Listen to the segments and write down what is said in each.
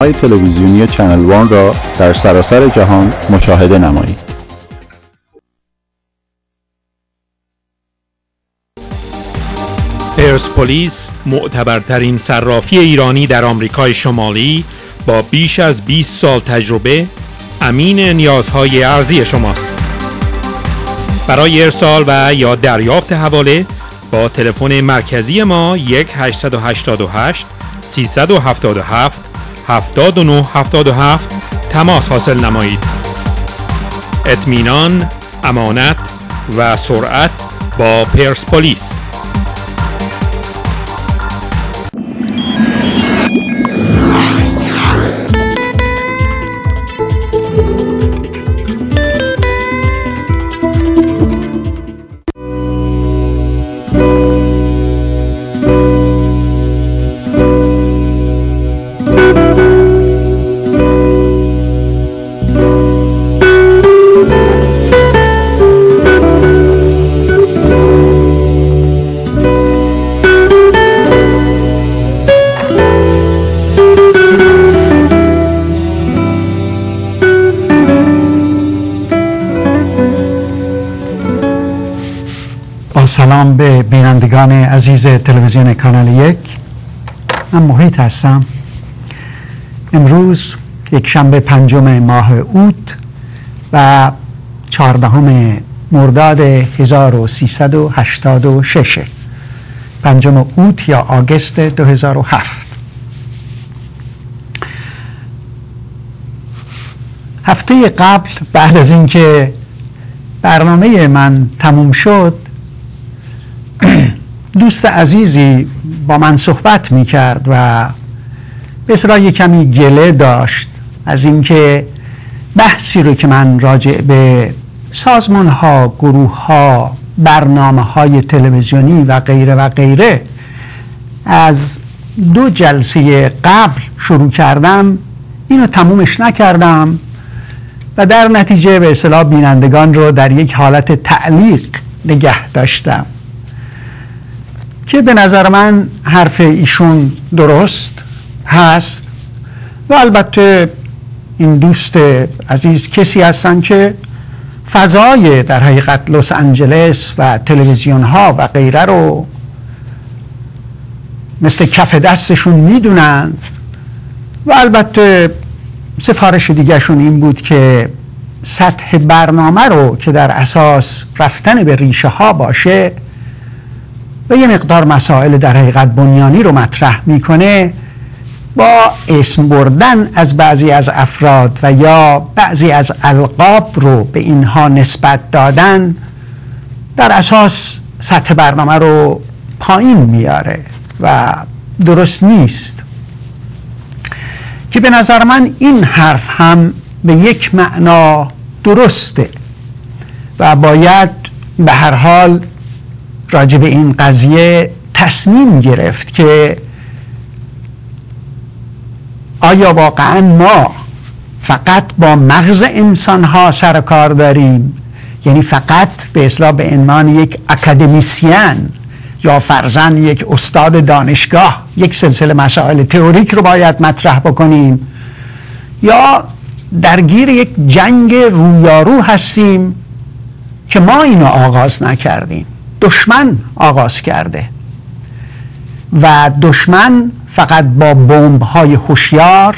های تلویزیونی چنل وان را در سراسر جهان مشاهده نمایید. پرسپولیس، معتبرترین صرافی ایرانی در آمریکای شمالی با بیش از 20 سال تجربه، امین نیازهای ارزی شماست. برای ارسال و یا دریافت حواله با تلفن مرکزی ما 1-888 377 7977 تماس حاصل نمایید. اطمینان، امانت و سرعت با پرسپولیس. سلام به بینندگان عزیز تلویزیون کانال 1. من محیط هستم. امروز یک شنبه 5 ماه اوت و 14 مرداد 1386، 5 اوت یا آگوست 2007. هفته قبل بعد از اینکه برنامه من تموم شد، دوست عزیزی با من صحبت می کرد و به اصطلاح یک کمی گله داشت از اینکه بحثی رو که من راجع به سازمان ها، گروه ها، برنامه های تلویزیونی و غیره و غیره از 2 جلسه قبل شروع کردم، اینو تمومش نکردم و در نتیجه به اصطلاح بینندگان رو در یک حالت تعلیق نگه داشتم که به نظر من حرف ایشون درست هست و البته این دوست عزیز کسی هستن که فضای در حقیقت لس آنجلس و تلویزیون ها و غیره رو مثل کف دستشون میدونن و البته سفارش دیگه شون این بود که سطح برنامه رو که در اساس رفتن به ریشه ها باشه و یه مقدار مسائل در حقیقت بنیانی رو مطرح میکنه، با اسم بردن از بعضی از افراد و یا بعضی از القاب رو به اینها نسبت دادن در اساس سطح برنامه رو پایین میاره و درست نیست، که به نظر من این حرف هم به یک معنا درسته و باید به هر حال راجع به این قضیه تصمیم گرفت که آیا واقعا ما فقط با مغز انسان ها سر کار داریم، یعنی فقط به اصطلاح به عنوان یک اکادمیسین یا فرضاً یک استاد دانشگاه یک سلسله مسائل تئوریک رو باید مطرح بکنیم، یا درگیر یک جنگ رویارو هستیم که ما اینو آغاز نکردیم، دشمن آغاز کرده و دشمن فقط با بمب‌های هوشیار،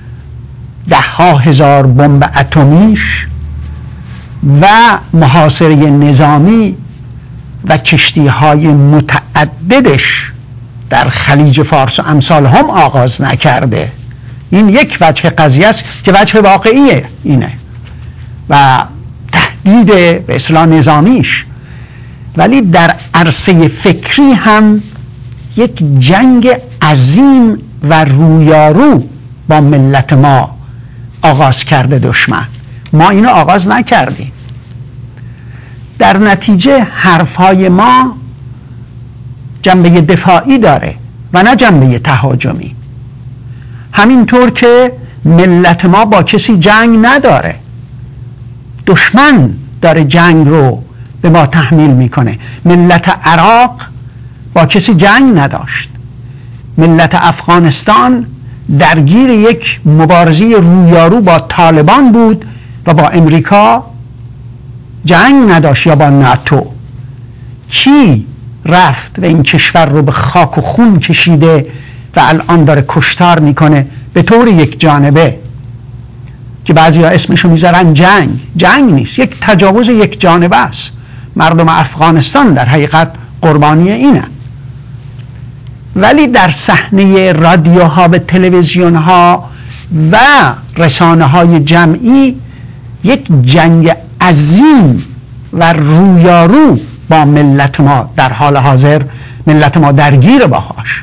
10,000 بمب اتمیش و محاصره نظامی و کشتی‌های متعددش در خلیج فارس و امثال هم آغاز نکرده. این یک وجه قضیه است که وجه واقعیه اینه و تهدید به اصطلاح نظامیش، ولی در عرصه فکری هم یک جنگ عظیم و رویارو با ملت ما آغاز کرده دشمن. ما اینو آغاز نکردیم. در نتیجه حرفهای ما جنبه دفاعی داره و نه جنبه تهاجمی، همینطور که ملت ما با کسی جنگ نداره، دشمن داره جنگ رو به ما تحمیل میکنه. ملت عراق با کسی جنگ نداشت، ملت افغانستان درگیر یک مبارزه رویارو با طالبان بود و با امریکا جنگ نداشت یا با ناتو، کی رفت و این کشور رو به خاک و خون کشیده و الان داره کشتار میکنه به طور یک جانبه که بعضی ها اسمشو میذارن جنگ نیست، یک تجاوز یک جانبه است. مردم افغانستان در حقیقت قربانی اینه. ولی در صحنه رادیوها و تلویزیونها و رسانه های جمعی یک جنگ عظیم و رویارو با ملت ما در حال حاضر ملت ما درگیر باهاش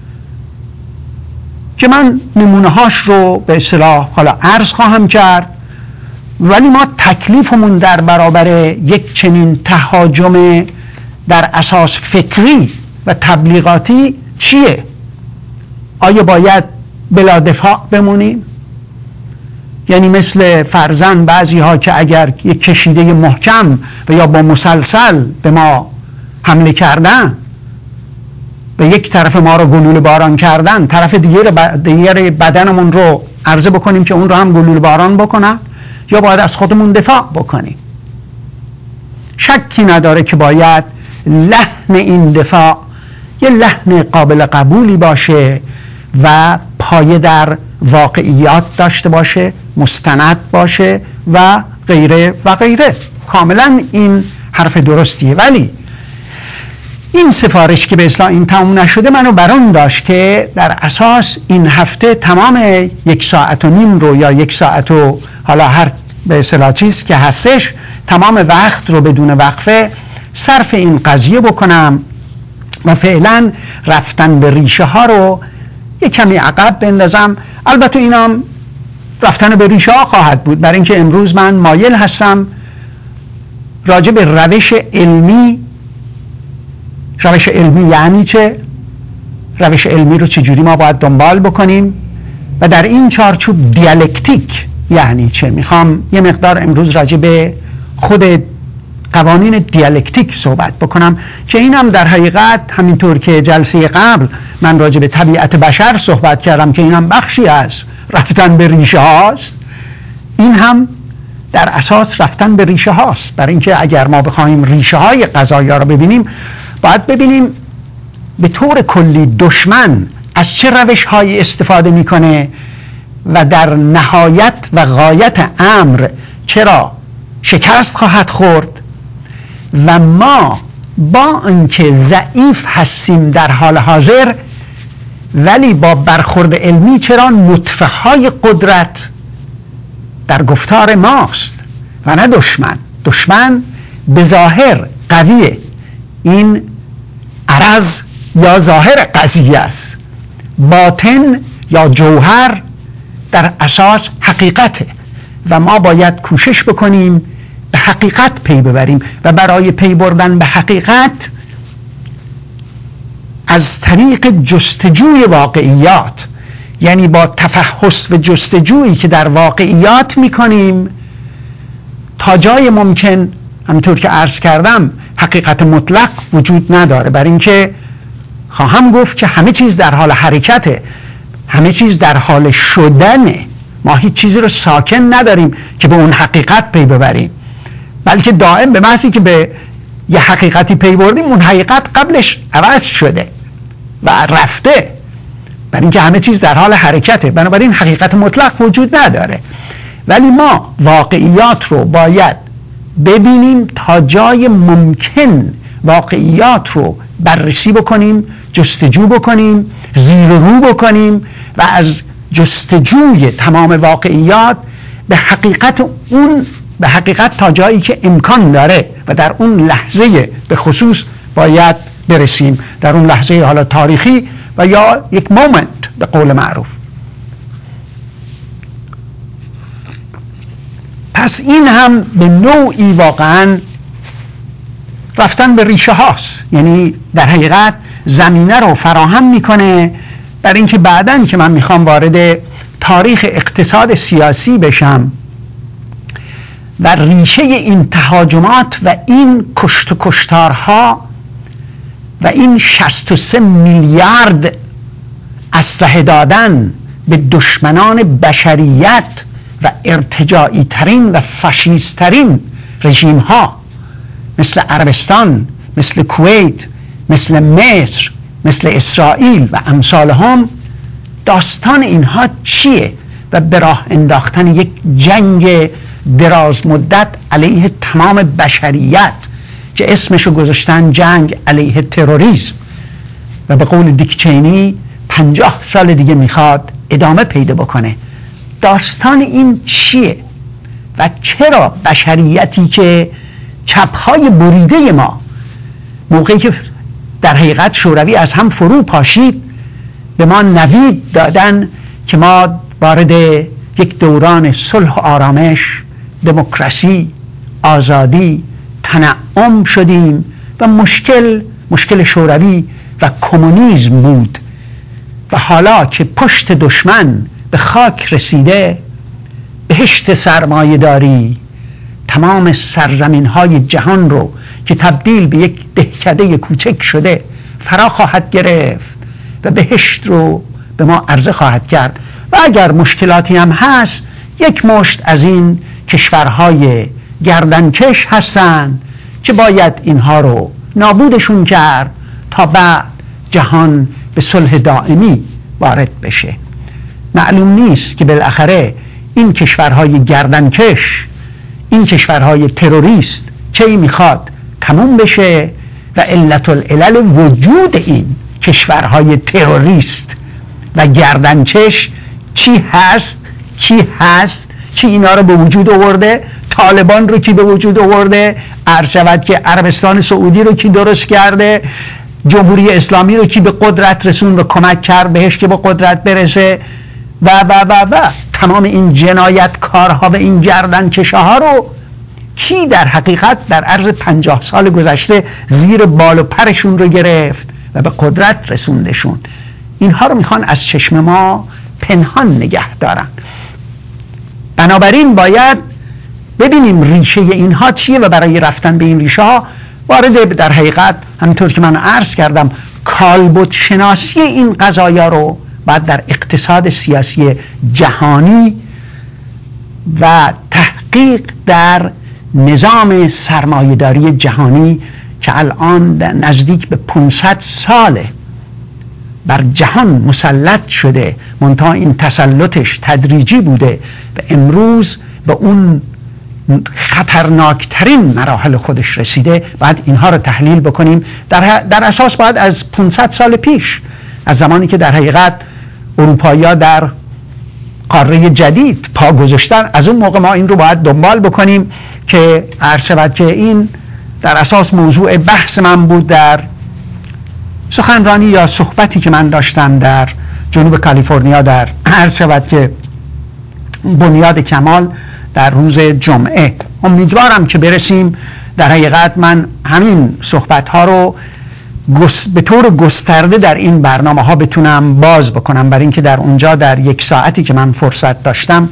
که من نمونه هاش رو به اصطلاح حالا عرض خواهم کرد. ولی ما تکلیفمون در برابر یک چنین تهاجم در اساس فکری و تبلیغاتی چیه؟ آیا باید بلا دفاع بمونیم؟ یعنی مثل فرزند بعضی ها که اگر یک کشیده محکم و یا با مسلسل به ما حمله کردن، به یک طرف ما رو گلوله باران کردن، طرف دیگر بدنمون رو عرضه بکنیم که اون رو هم گلوله باران بکنن، یا باید از خودمون دفاع بکنیم؟ شکی نداره که باید لحن این دفاع یه لحن قابل قبولی باشه و پایه در واقعیات داشته باشه، مستند باشه و غیره و غیره. کاملا این حرف درستیه. ولی این سفارش که به اصلاح این تمام نشده منو بران داشت که در اساس این هفته تمام 1.5 ساعت رو یا 1 ساعت و حالا هر به اصلاح چیز که هستش تمام وقت رو بدون وقفه صرف این قضیه بکنم و فعلا رفتن به ریشه ها رو یک کمی عقب بندازم. البته اینام رفتن به ریشه ها خواهد بود، برای اینکه امروز من مایل هستم راجع به روش علمی یعنی چه؟ روش علمی رو چجوری ما باید دنبال بکنیم و در این چارچوب دیالکتیک یعنی چه؟ میخوام یه مقدار امروز راجع به خود قوانین دیالکتیک صحبت بکنم که اینم در حقیقت همینطور که جلسه قبل من راجع به طبیعت بشر صحبت کردم که اینم بخشی از رفتن به ریشه هاست، این هم در اساس رفتن به ریشه هاست. برای اینکه اگر ما بخوایم ریشه های قضایا رو ببینیم باید ببینیم به طور کلی دشمن از چه روش های استفاده میکنه و در نهایت و غایت امر چرا شکست خواهد خورد و ما با اینکه ضعیف هستیم در حال حاضر ولی با برخورد علمی چرا نطفه های قدرت در گفتار ماست و نه دشمن به ظاهر قویه. این عرض یا ظاهر قضیه است، باطن یا جوهر در اساس حقیقته و ما باید کوشش بکنیم به حقیقت پی ببریم و برای پی بردن به حقیقت از طریق جستجوی واقعیات، یعنی با تفحص و جستجویی که در واقعیات میکنیم تا جای ممکن، همونطور که عرض کردم حقیقت مطلق وجود نداره، برای اینکه خواهم گفت که همه چیز در حال حرکته، همه چیز در حال شدنه. ما هیچ چیزی رو ساکن نداریم که به اون حقیقت پی ببریم، بلکه دائم به محضی که به یه حقیقتی پی بردیم اون حقیقت قبلش عوض شده و رفته، برای اینکه همه چیز در حال حرکته. بنابراین حقیقت مطلق وجود نداره، ولی ما واقعیات رو باید ببینیم تا جای ممکن، واقعیات رو بررسی بکنیم، جستجو بکنیم، زیر و رو بکنیم و از جستجوی تمام واقعیات به حقیقت تا جایی که امکان داره و در اون لحظه به خصوص باید برسیم، در اون لحظه حالا تاریخی و یا یک مومنت به قول معروف. پس این هم به نوعی واقعا رفتن به ریشه هاست، یعنی در حقیقت زمینه رو فراهم میکنه برای اینکه بعداً که من میخوام وارد تاریخ اقتصاد سیاسی بشم و ریشه این تهاجمات و این کشت و کشتارها و این 63 میلیارد اسلحه دادن به دشمنان بشریت و ارتجاعی ترین و فاشیست ترین رژیم ها مثل عربستان، مثل کویت، مثل مصر، مثل اسرائیل و امثال هم، داستان اینها چیه و به راه انداختن یک جنگ دراز مدت علیه تمام بشریت که اسمشو گذاشتن جنگ علیه تروریسم و به قول دیک چینی 50 سال دیگه میخواد ادامه پیدا بکنه. داستان این چیه و چرا بشریتی که چپهای بریده ما موقعی که در حقیقت شوروی از هم فرو پاشید به ما نوید دادن که ما وارد یک دوران صلح و آرامش، دموکراسی، آزادی، تنعم شدیم و مشکل شوروی و کمونیسم بود و حالا که پشت دشمن به خاک رسیده، بهشت سرمایه داری تمام سرزمین های جهان رو که تبدیل به یک دهکده کوچک شده فرا خواهد گرفت و بهشت رو به ما عرضه خواهد کرد و اگر مشکلاتی هم هست یک مشت از این کشورهای گردنکش هستن که باید اینها رو نابودشون کرد تا بعد جهان به صلح دائمی وارد بشه. معلوم نیست که بالاخره این کشورهای گردنکش، این کشورهای تروریست کی میخواد تموم بشه و علت العلل وجود این کشورهای تروریست و گردنکش چی هست، کی هست، کی اینا رو به وجود آورده، طالبان رو کی به وجود آورده، عرض شود که عربستان سعودی رو کی درست کرده، جمهوری اسلامی رو کی به قدرت رسون و کمک کرد بهش که به قدرت برسه و تمام این جنایتکارها و این گردنکشاها رو کی در حقیقت در عرض 50 سال گذشته زیر بال و پرشون رو گرفت و به قدرت رسوندشون. اینها رو میخوان از چشم ما پنهان نگه دارن. بنابراین باید ببینیم ریشه اینها چیه و برای رفتن به این ریشه ها وارد در حقیقت همینطور که من عرض کردم کالبد شناسی این قضایا رو بعد در اقتصاد سیاسی جهانی و تحقیق در نظام سرمایه‌داری جهانی که الان نزدیک به 500 ساله بر جهان مسلط شده، منتها این تسلطش تدریجی بوده و امروز به اون خطرناکترین مراحل خودش رسیده. باید اینها رو تحلیل بکنیم. در اساس باید از 500 سال پیش، از زمانی که در حقیقت اروپایی‌ها در قاره جدید پا گذاشتن، از اون موقع ما این رو باید دنبال بکنیم که عرض شود که این در اساس موضوع بحث من بود در سخنرانی یا صحبتی که من داشتم در جنوب کالیفرنیا در عرض شود که بنیاد کمال در روز جمعه. امیدوارم که برسیم در حقیقت من همین صحبت ها رو به طور گسترده در این برنامه ها بتونم باز بکنم، برای اینکه در اونجا در 1 ساعتی که من فرصت داشتم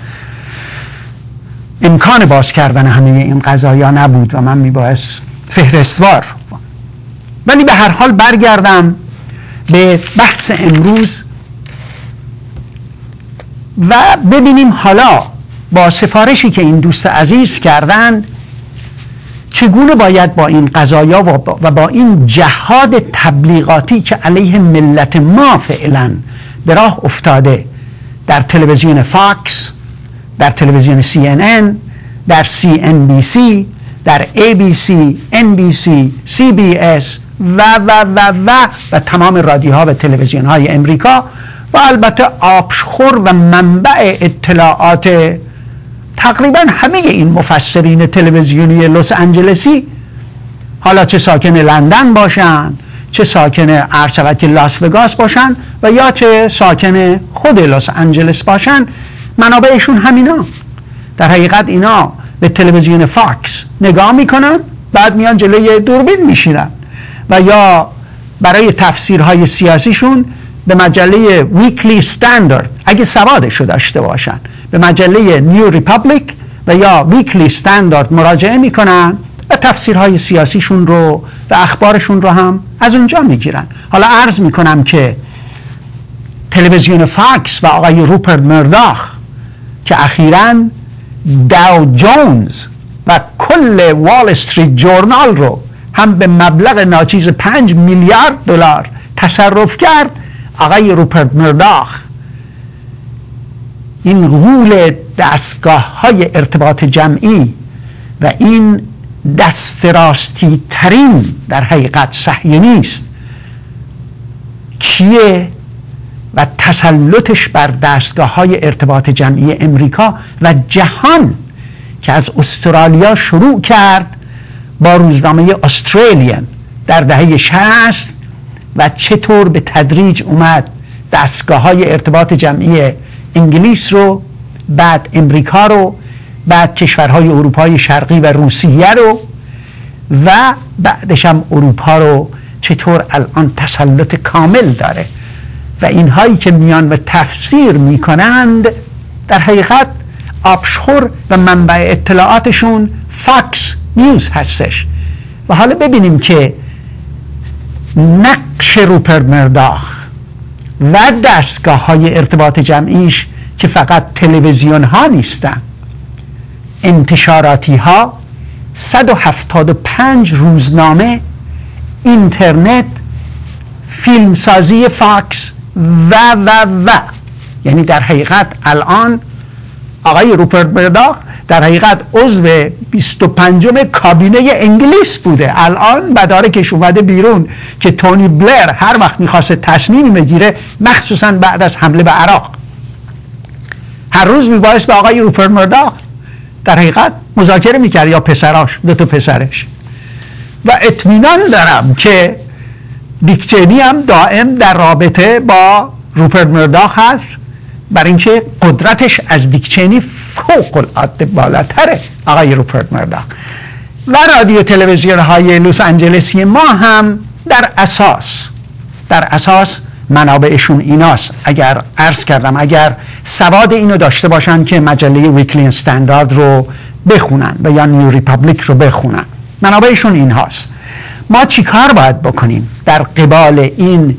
امکان باز کردن همه این قضایا نبود و من میبایست فهرستوار. ولی به هر حال برگردم به بحث امروز و ببینیم حالا با سفارشی که این دوست عزیز کردند چگونه باید با این قضایا و با این جهاد تبلیغاتی که علیه ملت ما فعلا به راه افتاده در تلویزیون فاکس، در تلویزیون CNN، در CNBC، در ABC، NBC، CBS و تمام رادیوها و تلویزیون‌های امریکا و البته آبشخور و منبع اطلاعات تقریبا همه این مفسرین تلویزیونی لس آنجلسی، حالا چه ساکن لندن باشن، چه ساکن عرض شود که لاس وگاس باشن و یا چه ساکن خود لس آنجلس باشن، منابعشون همینا. در حقیقت اینا به تلویزیون فاکس نگاه میکنن، بعد میان جلوی دوربین میشینن و یا برای تفسیرهای سیاسیشون به مجله ویکلی استندارد اگه سوادشو داشته باشن به مجله نیو ریپابلیک و یا ویکلی استندارد مراجعه میکنن و تفسیرهای سیاسیشون رو و اخبارشون رو هم از اونجا میگیرن. حالا عرض میکنم که تلویزیون فاکس و آقای روپرت مرداخ که اخیراً داو جونز و کل وال استریت جورنال رو هم به مبلغ ناچیز 5 میلیارد دلار تصرف کرد، آقای روپرت مرداخ این غول دستگاه های ارتباط جمعی و این دست راستی ترین در حقیقت صهیونیست کیه و تسلطش بر دستگاه های ارتباط جمعی امریکا و جهان که از استرالیا شروع کرد با روزنامه استرالیان در دهه 60 و چطور به تدریج اومد دستگاه های ارتباط جمعی انگلیس رو، بعد امریکا رو، بعد کشورهای اروپای شرقی و روسیه رو و بعدش هم اروپا رو چطور الان تسلط کامل داره و اینهایی که میان و تفسیر میکنند در حقیقت آبشخور و منبع اطلاعاتشون فاکس نیوز هستش. و حالا ببینیم که نقش روپرت مرداخ و دستگاه های ارتباط جمعیش که فقط تلویزیون ها نیستن، انتشاراتی ها، 175 روزنامه، اینترنت، فیلمسازی فاکس و یعنی در حقیقت الان آقای روپرت مرداخ در حقیقت عضو 25 کابینه انگلیس بوده. الان مدارکش اومده بیرون که تونی بلر هر وقت میخواسته تصمیمی بگیره، مخصوصا بعد از حمله به عراق، هر روز میبایست به آقای روپرت مرداخ در حقیقت مذاکره میکرد یا پسراش، 2 پسرش. و اطمینان دارم که دیک چینی هم دائم در رابطه با روپرت مرداخ هست، برای اینکه قدرتش از دیک چینی فوق العاده بالاتره آقای روپرت مرداخ. و رادیو تلویزیون های لس آنجلسی ما هم در اساس منابعشون ایناست. اگر عرض کردم اگر سواد اینو داشته باشن که مجله ویکلی استاندارد رو بخونن و یا نیو ریپابلیک رو بخونن، منابعشون این هاست. ما چی کار باید بکنیم در قبال این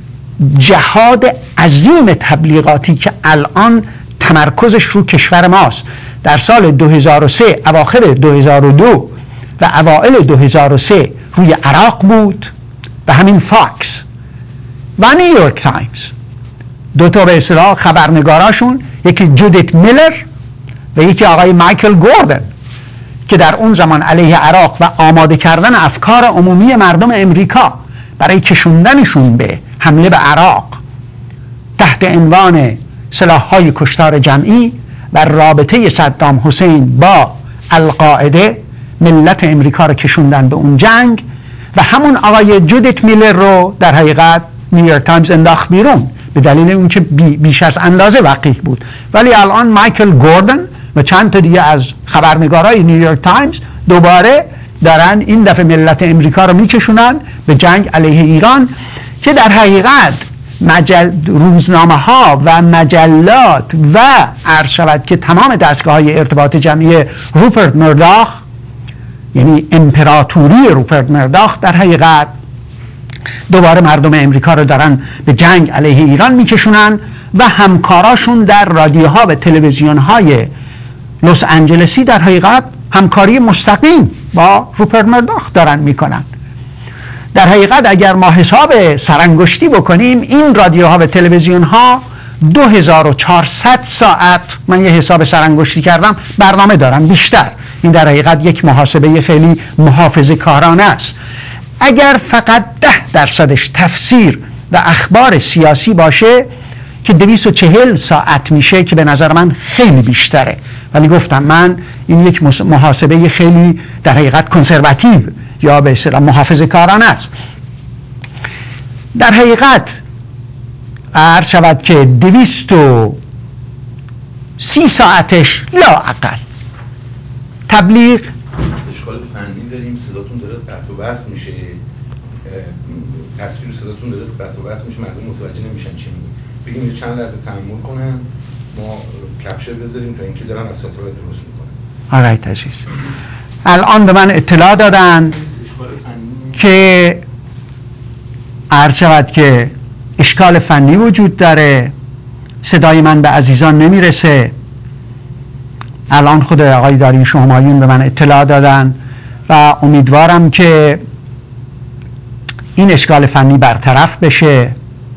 جهاد عظیم تبلیغاتی که الان تمرکزش رو کشور ماست؟ در سال 2003 اواخر 2002 و اوائل 2003 روی عراق بود و همین فاکس و نیویورک تایمز، 2 به اصطلاح خبرنگاراشون، یکی جودیت میلر و یکی آقای مایکل گوردن که در اون زمان علیه عراق و آماده کردن افکار عمومی مردم امریکا برای کشوندنشون به حمله به عراق تحت عنوان سلاح‌های کشتار جمعی و رابطه صدام حسین با القاعده ملت امریکا رو کشوندن به اون جنگ و همون آقای جودیت میلر رو در حقیقت نیویورک تایمز انداخت بیرون به دلیل اونکه بیش از اندازه وقیح بود. ولی الان مایکل گوردن و چند تا دیگه از خبرنگارای نیویورک تایمز دوباره دارن این دفعه ملت امریکا رو میکشونن به جنگ علیه ایران که در حقیقت روزنامه ها و مجلات و عرض شود که تمام دستگاه های ارتباط جمعی روپرت مرداخ، یعنی امپراتوری روپرت مرداخ، در حقیقت دوباره مردم امریکا رو دارن به جنگ علیه ایران میکشونن و همکاراشون در رادیوها و تلویزیون های لس آنجلسی در حقیقت همکاری مستقیم با روپرت مرداخ دارن میکنن. در حقیقت اگر ما حساب سرانگشتی بکنیم این رادیوها و تلویزیون ها 2400 ساعت، من یه حساب سرانگشتی کردم، برنامه دارن بیشتر. این در حقیقت یک محاسبه خیلی محافظه کارانه است. اگر فقط 10% تفسیر و اخبار سیاسی باشه که 240 ساعت میشه که به نظر من خیلی بیشتره، ولی گفتم من این یک محاسبه خیلی در حقیقت کنسرواتیو یا به اصطلاح محافظه کارانه است. در حقیقت عرض شود که 230 ساعتش لااقل تبلیغ. اشکال فنی داریم، صداتون داره قطع و وصل میشه، تصویر صداتون داره قطع و وصل میشه، مردم متوجه نمیشن چی میگیم. بگیم چند لحظه تحمل کنن، ما کپشر بذاریم تا اینکه دارن از ساتورات درست میکنن. آرایت عزیز، الان به من اطلاع دادن که عرض شود که اشکال فنی وجود داره، صدای من به عزیزان نمیرسه. الان خود آقای داریوش همایون به من اطلاع دادن و امیدوارم که این اشکال فنی برطرف بشه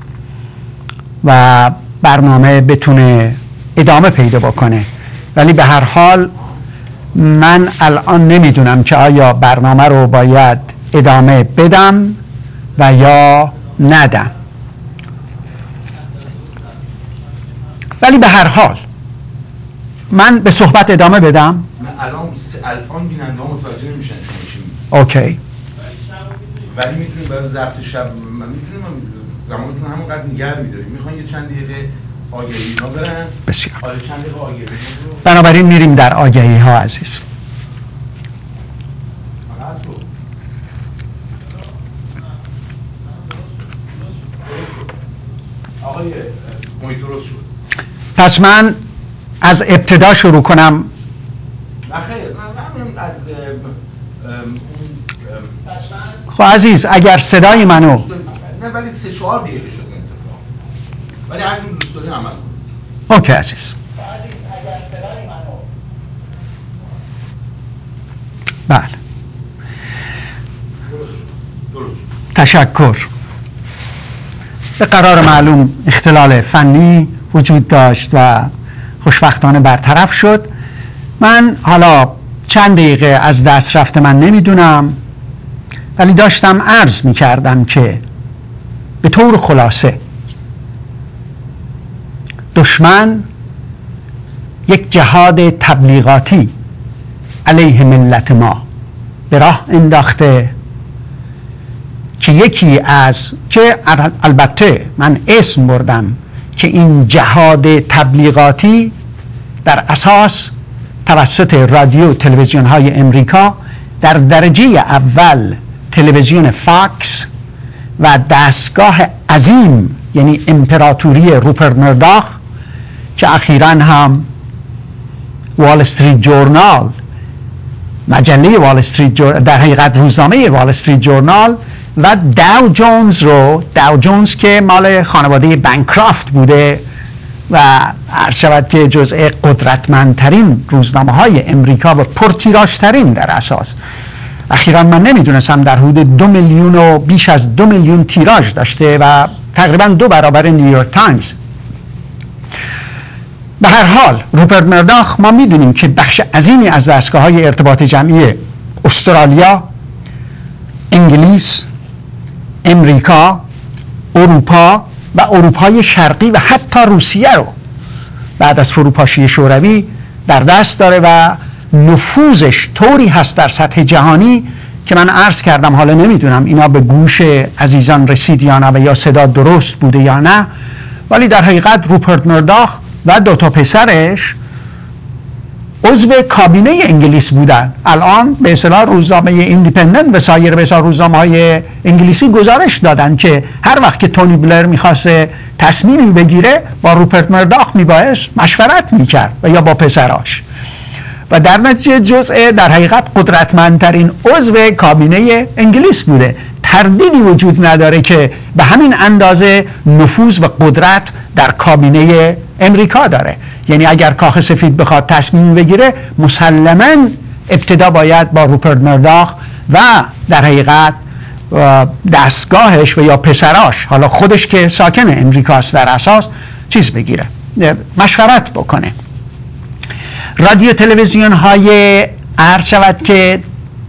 و برنامه بتونه ادامه پیدا بکنه. ولی به هر حال من الان نمیدونم که آیا برنامه رو باید ادامه بدم و یا ندم. ولی به هر حال من به صحبت ادامه بدم. الان بیننده ها متوجه نمیشن شما چی میگید. اوکی. ولی میتونیم برای ضبط شب میتونیم زمانتون همونقدر نگه میداریم. میخوان یه چند دقیقه آگهی ها برن. بسیار. آره چند دقیقه آگهی ها. بنابراین میریم در آگهی ها عزیز. آقای محیط درست شد. پس من از ابتدا شروع کنم. نه خیر، من از خب عزیز اگر صدای منو نه ولی 3-4 دقیقه شد این اتفاق. ولی هر جور دوست دارین عمل کن. اوکی عزیز. بله. درست شد. تشکر. به قرار معلوم اختلال فنی وجود داشت و خوشبختانه برطرف شد. من حالا چند دقیقه از دست رفته من نمیدونم، ولی داشتم عرض میکردم که به طور خلاصه دشمن یک جهاد تبلیغاتی علیه ملت ما به راه انداخته که یکی از که البته من اسم بردم که این جهاد تبلیغاتی در اساس توسط رادیو تلویزیون های امریکا در درجه اول تلویزیون فاکس و دستگاه عظیم یعنی امپراتوری روپرت مرداخ که اخیراً هم وال استریت جورنال مجله وال استریت در حقیقت روزنامه وال استریت جورنال و داو جونز که مال خانواده بنکرافت بوده و عرض شود که جزء قدرتمندترین روزنامه های امریکا و پرتیراژترین در اساس. اخیراً من نمیدونستم در حدود 2 میلیون و بیش از 2 میلیون تیراژ داشته و تقریباً 2 برابر نیویورک تایمز. به هر حال روپرت مرداخ ما میدونیم که بخش عظیمی از دستگاه های ارتباط جمعی استرالیا، انگلیس، امریکا، اروپا و اروپای شرقی و حتی روسیه رو بعد از فروپاشی شوروی در دست داره و نفوذش طوری هست در سطح جهانی که من عرض کردم حالا نمیدونم اینا به گوش عزیزان رسید یا نه و یا صدا درست بوده یا نه، ولی در حقیقت روپرت مرداخ و 2 پسرش عضو کابینه انگلیس بودن. الان به اصطلاح روزنامه ایندیپندنت و سایر به اصطلاح روزنامه‌های انگلیسی گزارش دادن که هر وقت که تونی بلر می‌خواست تصمیمی بگیره با روپرت مرداخ میبایست مشورت میکرد و یا با پسراش و در نتیجه جزء در حقیقت قدرتمندترین عضو کابینه انگلیس بوده. تردیدی وجود نداره که به همین اندازه نفوذ و قدرت در کابینه امریکا داره. یعنی اگر کاخ سفید بخواد تصمیم بگیره مسلماً ابتدا باید با روپرت مرداخ و در حقیقت دستگاهش و یا پسراش، حالا خودش که ساکن امریکاست در اساس، چیز بگیره، مشورت بکنه. رادیو تلویزیون های عرض شود که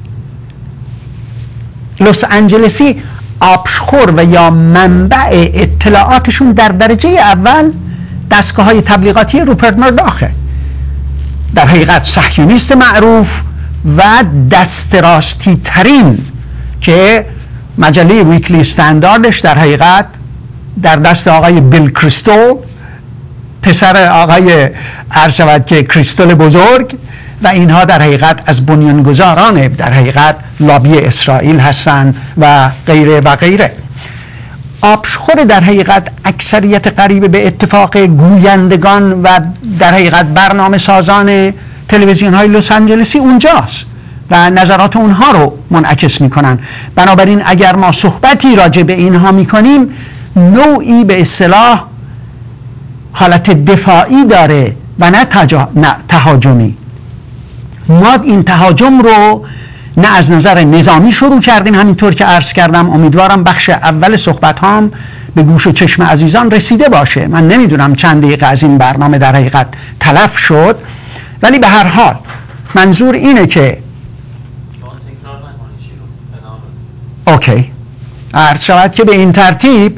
لس آنجلسی آبشخور و یا منبع اطلاعاتشون در درجه اول دستگاه های تبلیغاتی روپرت مرداخه، در حقیقت صهیونیست معروف و دستراستی ترین که مجله ویکلی استانداردش در حقیقت در دست آقای بیل کریستول، پسر آقای عرض شود که کریستول بزرگ، و اینها در حقیقت از بنیانگذاران در حقیقت لابی اسرائیل هستند و غیره و غیره. آبشخور در حقیقت اکثریت قریب به اتفاق گویندگان و در حقیقت برنامه سازان تلویزیون های لس آنجلسی اونجاست و نظرات اونها رو منعکس میکنن. بنابراین اگر ما صحبتی راجع به اینها میکنیم نوعی به اصطلاح حالت دفاعی داره و نه تهاجمی. ما این تهاجم رو نه از نظر نظامی شروع کردیم، همینطور که عرض کردم. امیدوارم بخش اول صحبت هام به گوش و چشم عزیزان رسیده باشه. من نمیدونم چند دقیقه از این برنامه در حقیقت تلف شد، ولی به هر حال منظور اینه که اوکی عرض شود که به این ترتیب،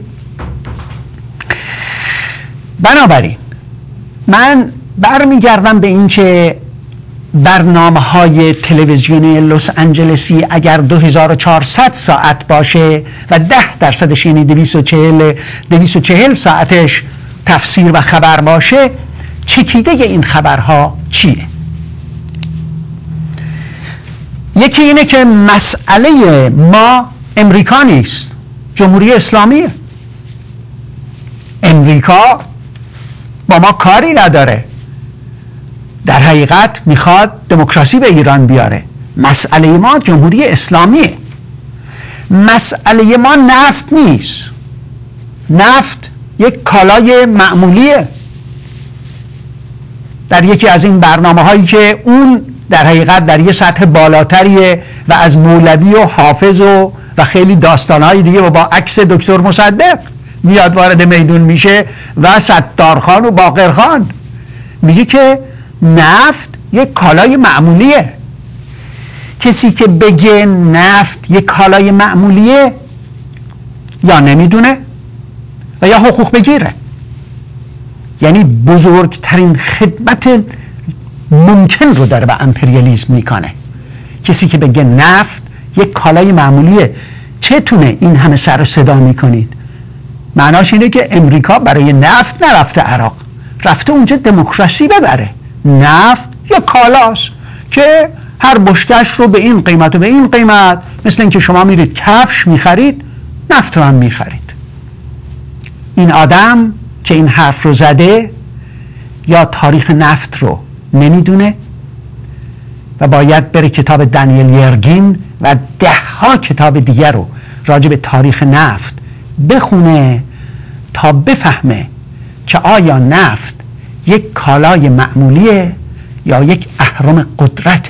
بنابراین من برمیگردم به این که برنامه‌های تلویزیونی لس آنجلسی اگر 2400 ساعت باشه و 10% یعنی 240 ساعتش تفسیر و خبر باشه، چکیده این خبرها چیه؟ یکی اینه که مسئله ما امریکا نیست، جمهوری اسلامیه. امریکا با ما کاری نداره، در حقیقت میخواد دموکراسی به ایران بیاره. مسئله ما جمهوری اسلامیه. مسئله ما نفت نیست. نفت یک کالای معمولیه. در یکی از این برنامه هایی که اون در حقیقت در یه سطح بالاتریه و از مولوی و حافظ و خیلی داستانهای دیگه و با عکس دکتر مصدق میاد وارد میدون میشه و ستارخان و باقرخان، میگه که نفت یک کالای معمولیه. کسی که بگه نفت یک کالای معمولیه یا نمیدونه و یا حقوق بگیره، یعنی بزرگترین خدمت ممکن رو داره به امپریالیسم میکنه. کسی که بگه نفت یک کالای معمولیه، چتونه این همه سر و صدا میکنید؟ معناش اینه که امریکا برای نفت نرفته عراق، رفته اونجا دموکراسی ببره. نفت یک کالاست که هر بشکش رو به این قیمت و به این قیمت، مثل اینکه شما میرید کفش میخرید، نفت رو هم میخرید. این آدم که این حرف رو زده یا تاریخ نفت رو نمیدونه و باید بره کتاب دانیل یرگین و 10 کتاب دیگر رو راجع به تاریخ نفت بخونه تا بفهمه که آیا نفت یک کالای معمولیه یا یک اهرم قدرت.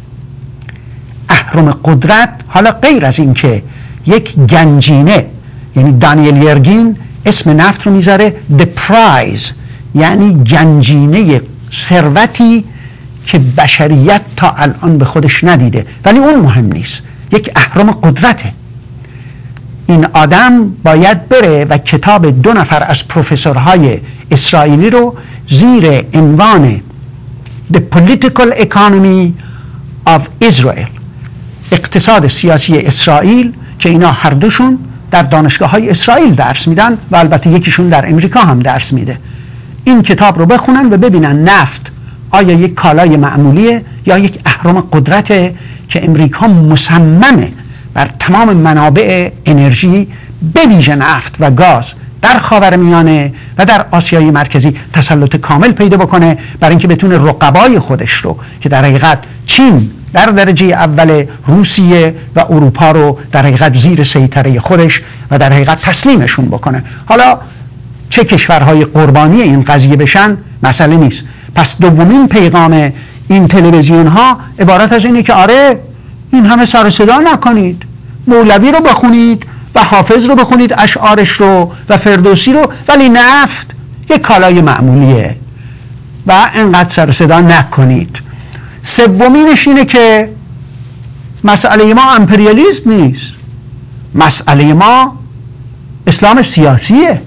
اهرم قدرت حالا غیر از این که یک گنجینه، یعنی دانیل یرگین اسم نفت رو میذاره the prize، یعنی گنجینه ثروتی که بشریت تا الان به خودش ندیده، ولی اون مهم نیست، یک اهرم قدرته. این آدم باید بره و کتاب 2 نفر از پروفسورهای اسرائیلی رو زیر عنوان The Political Economy of Israel، اقتصاد سیاسی اسرائیل، که اینا هر دوشون در دانشگاه های اسرائیل درس میدن و البته یکیشون در امریکا هم درس میده، این کتاب رو بخونن و ببینن نفت آیا یک کالای معمولیه یا یک اهرم قدرته که امریکا مصممه بر تمام منابع انرژی به ویژه نفت و گاز در خاورمیانه و در آسیای مرکزی تسلط کامل پیدا بکنه، برای اینکه بتونه رقبای خودش رو که در حقیقت چین در درجه اول، روسیه و اروپا رو در حقیقت زیر سیطره خودش و در حقیقت تسلیمشون بکنه. حالا چه کشورهای قربانی این قضیه بشن مسئله نیست. پس دومین پیغام این تلویزیون ها عبارت از اینه که آره این همه سر و صدا نکنید، مولوی رو بخونید و حافظ رو بخونید اشعارش رو و فردوسی رو، ولی نفت یک کالای معمولیه و انقدر سر و صدا نکنید. سومینش اینه که مسئله ما امپریالیسم نیست، مسئله ما اسلام سیاسیه.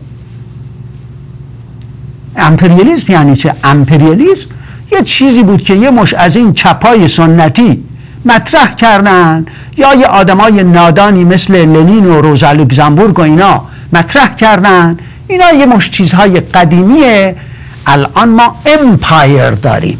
امپریالیسم یعنی چه؟ امپریالیسم یه چیزی بود که یه مش از این چپای سنتی مطرح کردن، یا یه آدمای نادانی مثل لنین و روزا لوکزامبورگ و اینا مطرح کردن. اینا یه مش چیزهای قدیمیه. الان ما امپایر داریم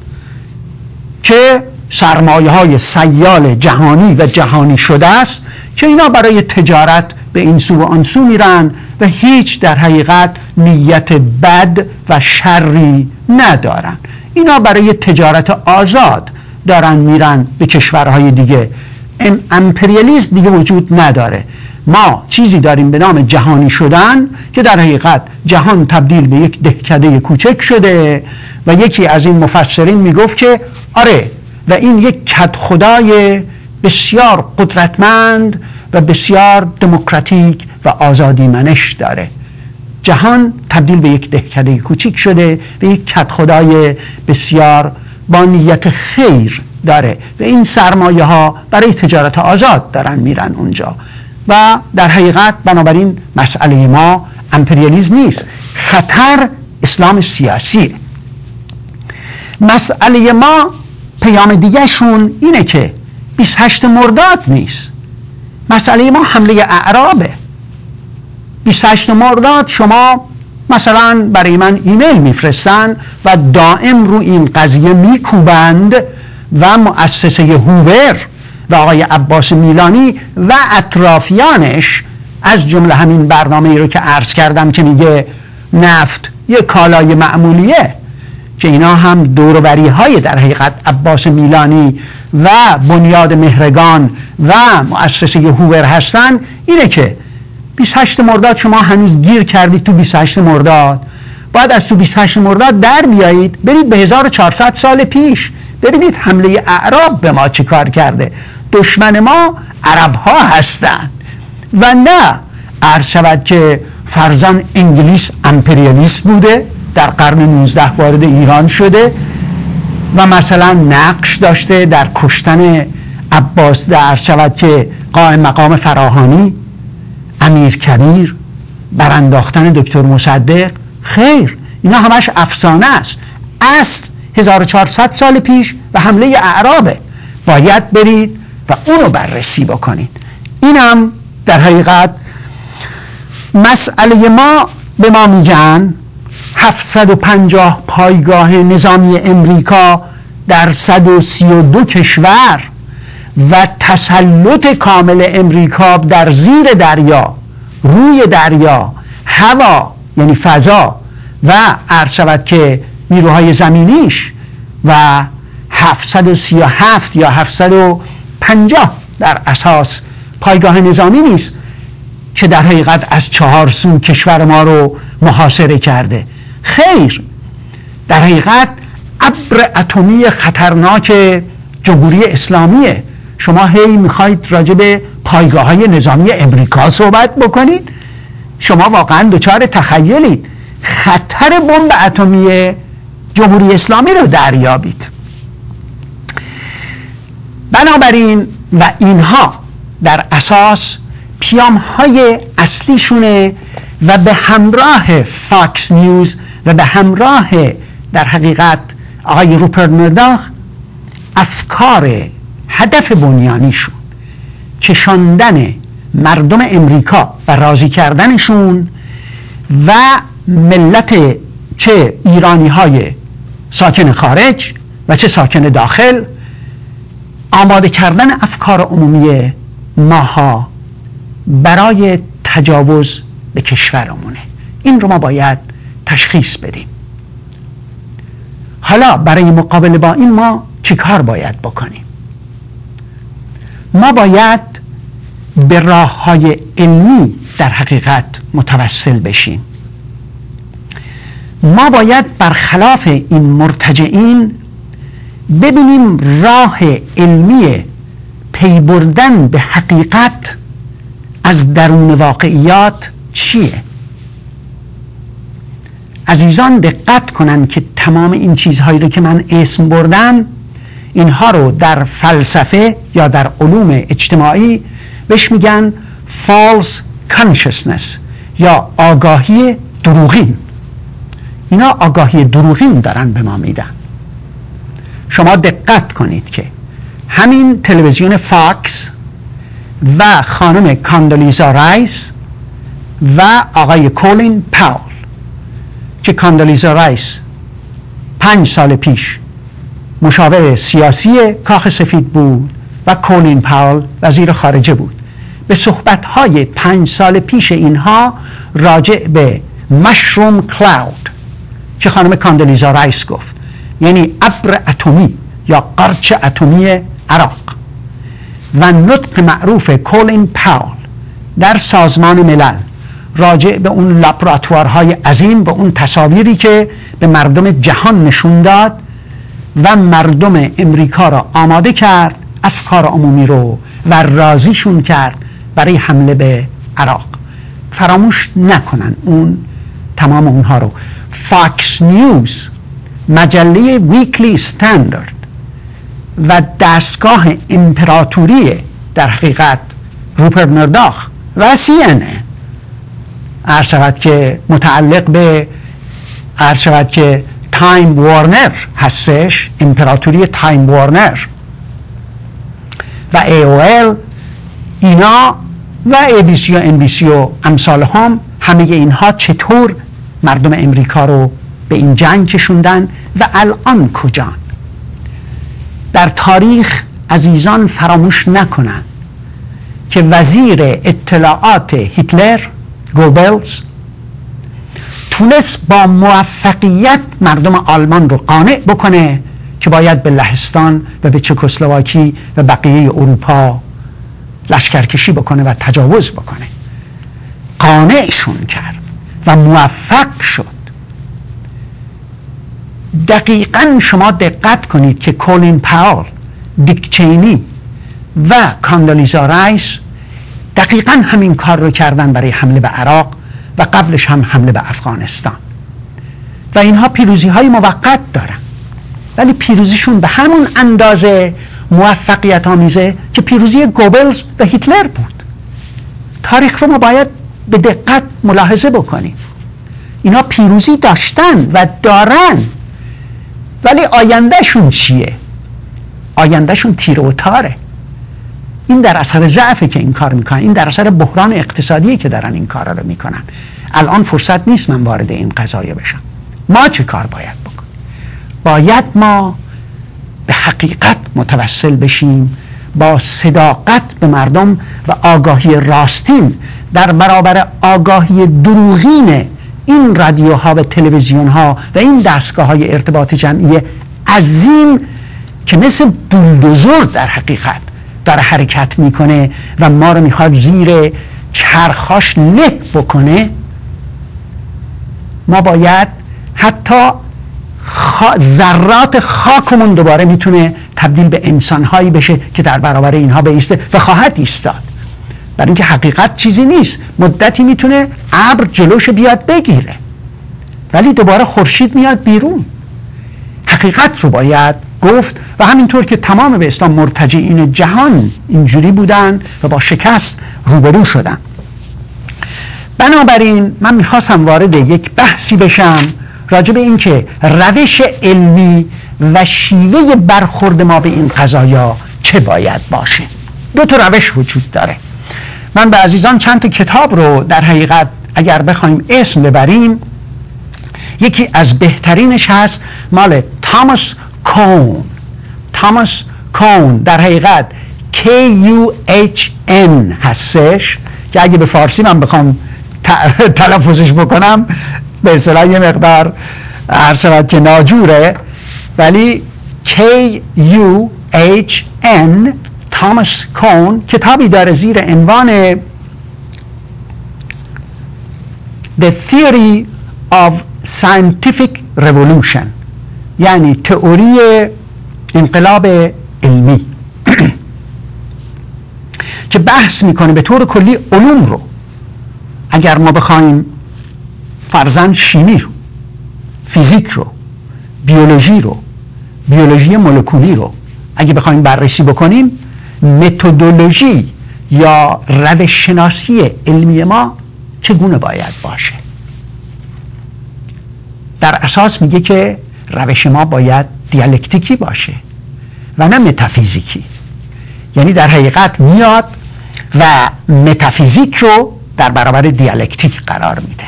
که سرمایه های سیال جهانی و جهانی شده است که اینا برای تجارت به این سو و آن سو میرن و هیچ در حقیقت نیت بد و شری ندارن. اینا برای تجارت آزاد دارن میرن به کشورهای دیگه. امپریالیسم دیگه وجود نداره. ما چیزی داریم به نام جهانی شدن که در حقیقت جهان تبدیل به یک دهکده کوچک شده و یکی از این مفسرین میگفت که آره و این یک کدخدای بسیار قدرتمند و بسیار دموکراتیک و آزادی منش داره. جهان تبدیل به یک دهکده کوچیک شده و یک کدخدای بسیار با نیت خیر داره و این سرمایه ها برای تجارت آزاد دارن میرن اونجا و در حقیقت بنابراین مسئله ما امپریالیسم نیست، خطر اسلام سیاسی. مسئله ما پیام دیگه شون اینه که 28 مرداد نیست، مسئله ما حمله اعرابه. 28 مرداد شما مثلا برای من ایمیل میفرستن و دائم رو این قضیه میکوبند و مؤسسه هوور و آقای عباس میلانی و اطرافیانش از جمله همین برنامه‌ای رو که عرض کردم که میگه نفت یک کالای معمولیه، که اینا هم دوروری‌های در حقیقت عباس میلانی و بنیاد مهرگان و مؤسسه هوور هستن، اینه که 28 مرداد شما هنوز گیر کردید تو 28 مرداد، باید از تو 28 مرداد در بیایید برید به 1400 سال پیش ببینید حمله اعراب به ما چه کار کرده. دشمن ما عرب ها هستند و نه عرض شود که فرزان انگلیس امپریالیست بوده در قرن 19 وارد ایران شده و مثلا نقش داشته در کشتن عباس، در شود که قائم مقام فراهانی، امیر کبیر، برانداختن دکتر مصدق. خیر، اینا همش افسانه است. اصل 1400 سال پیش و حمله اعرابه، باید برید و اونو بررسی بکنید. اینم در حقیقت مسئله ما. به ما میگن 750 پایگاه نظامی امریکا در 132 کشور و تسلط کامل امریکا در زیر دریا، روی دریا، هوا یعنی فضا و عرض شود که نیروهای زمینیش و 737 یا 750 در اساس پایگاه نظامی نیست که در حقیقت از 4 سو کشور ما رو محاصره کرده. خیر، در حقیقت ابر اتمی خطرناک جمهوری اسلامیه. شما هی میخواید راجع به پایگاه‌های نظامی امریکا صحبت بکنید؟ شما واقعا دچار تخیلید. خطر بمب اتمی جمهوری اسلامی رو دریابید. بنابراین و اینها در اساس پیام‌های اصلیشونه و به همراه فاکس نیوز و به همراه در حقیقت آقای روپرت مرداخ افکار هدف بنیانیشون کشاندن مردم امریکا و راضی کردنشون و ملت چه ایرانی های ساکن خارج و چه ساکن داخل، آماده کردن افکار عمومی ماها برای تجاوز به کشورمونه. این رو ما باید تشخیص بدیم. حالا برای مقابله با این ما چیکار باید بکنیم؟ ما باید به راه‌های علمی در حقیقت متوسل بشیم. ما باید برخلاف این مرتجعین ببینیم راه علمی پی بردن به حقیقت از درون واقعیات چیه. عزیزان دقت کنن که تمام این چیزهایی رو که من اسم بردم، اینها رو در فلسفه یا در علوم اجتماعی بهش میگن false consciousness یا آگاهی دروغین. اینا آگاهی دروغین دارن به ما میدن. شما دقت کنید که همین تلویزیون فاکس و خانم کاندولیزا رایس و آقای کولین پاول که کاندولیزا رایس 5 سال پیش مشاور سیاسی کاخ سفید بود و کولین پاول وزیر خارجه بود، به صحبت‌های 5 سال پیش اینها راجع به مشروم کلاود که خانم کاندولیزا رایس گفت، یعنی ابر اتمی یا قارچ اتمی عراق، و نطق معروف کولین پاول در سازمان ملل راجع به اون لابراتوارهای عظیم و اون تصاویری که به مردم جهان نشون داد و مردم امریکا را آماده کرد، افکار عمومی رو، و راضیشون کرد برای حمله به عراق. فراموش نکنن اون تمام اونها رو. فاکس نیوز، مجله ویکلی استندارد و دستگاه امپراتوری در حقیقت روپرت مرداخ و CNN عرض شود که متعلق به عرض شود که تایم وارنر هستش، امپراتوری تایم وارنر و AOL، اینا و ABC و NBC و امثال هم، همه اینها چطور مردم امریکا رو به این جنگ کشوندن و الان کجان. در تاریخ عزیزان فراموش نکنن که وزیر اطلاعات هیتلر گوبلز تونست با موفقیت مردم آلمان رو قانع بکنه که باید به لهستان و به چکسلواکی و بقیه اروپا لشکرکشی بکنه و تجاوز بکنه. قانعشون کرد و موفق شد. دقیقاً شما دقت کنید که کولین پاول، دیک چینی و کاندالیزا رایس دقیقاً همین کار رو کردن برای حمله به عراق و قبلش هم حمله به افغانستان. و اینها پیروزی های موقت دارن، ولی پیروزیشون به همون اندازه موفقیت آمیزه که پیروزی گوبلز و هیتلر بود. تاریخ رو ما باید به دقت ملاحظه بکنیم. اینا پیروزی داشتن و دارن، ولی آیندهشون چیه؟ آیندهشون تیر و تاره. این در اثر ضعفه که این کار میکنن، این در اثر بحران اقتصادیه که دارن این کارا رو میکنن. الان فرصت نیست من وارد این قضایا بشم. ما چه کار باید بکنیم؟ باید ما به حقیقت متوسل بشیم، با صداقت به مردم و آگاهی راستین در برابر آگاهی دروغین این رادیوها و تلویزیونها و این دستگاه‌های ارتباط جمعی عظیم که مثل بولدوزر در حقیقت داره حرکت میکنه و ما رو میخواد زیر چرخاش له بکنه. ما باید حتی ذرات خاکمون دوباره میتونه تبدیل به انسانهایی بشه که در برابر اینها بایسته و خواهد ایستاد. برای اینکه حقیقت چیزی نیست. مدتی میتونه ابر جلوش بیاد بگیره، ولی دوباره خورشید میاد بیرون. حقیقت رو باید گفت و همینطور که تمام به اسلام مرتجعین جهان اینجوری بودن و با شکست روبرو شدن. بنابراین من میخواستم وارد یک بحثی بشم راجع به این که روش علمی و شیوه برخورد ما به این قضایا چه باید باشه. دو تا روش وجود داره. من به عزیزان چند تا کتاب رو در حقیقت اگر بخوایم اسم ببریم، یکی از بهترینش هست مال توماس کون. توماس کون در حقیقت KUHN هستش که اگه به فارسی من بخوام تلفظش بکنم به اصطلاح یه مقدار عرض شود که ناجوره، ولی KUHN توماس کون کتابی داره زیر عنوان The Theory of Scientific Revolution، یعنی تئوری انقلاب علمی که بحث میکنه به طور کلی علوم رو. اگر ما بخوایم فرضاً شیمی رو، فیزیک رو، بیولوژی رو، بیولوژی مولکولی رو اگه بخوایم بررسی بکنیم، متدولوژی یا روش شناسی علمی ما چگونه باید باشه؟ در اساس میگه که روش ما باید دیالکتیکی باشه و نه متافیزیکی. یعنی در حقیقت میاد و متافیزیک رو در برابر دیالکتیک قرار میده.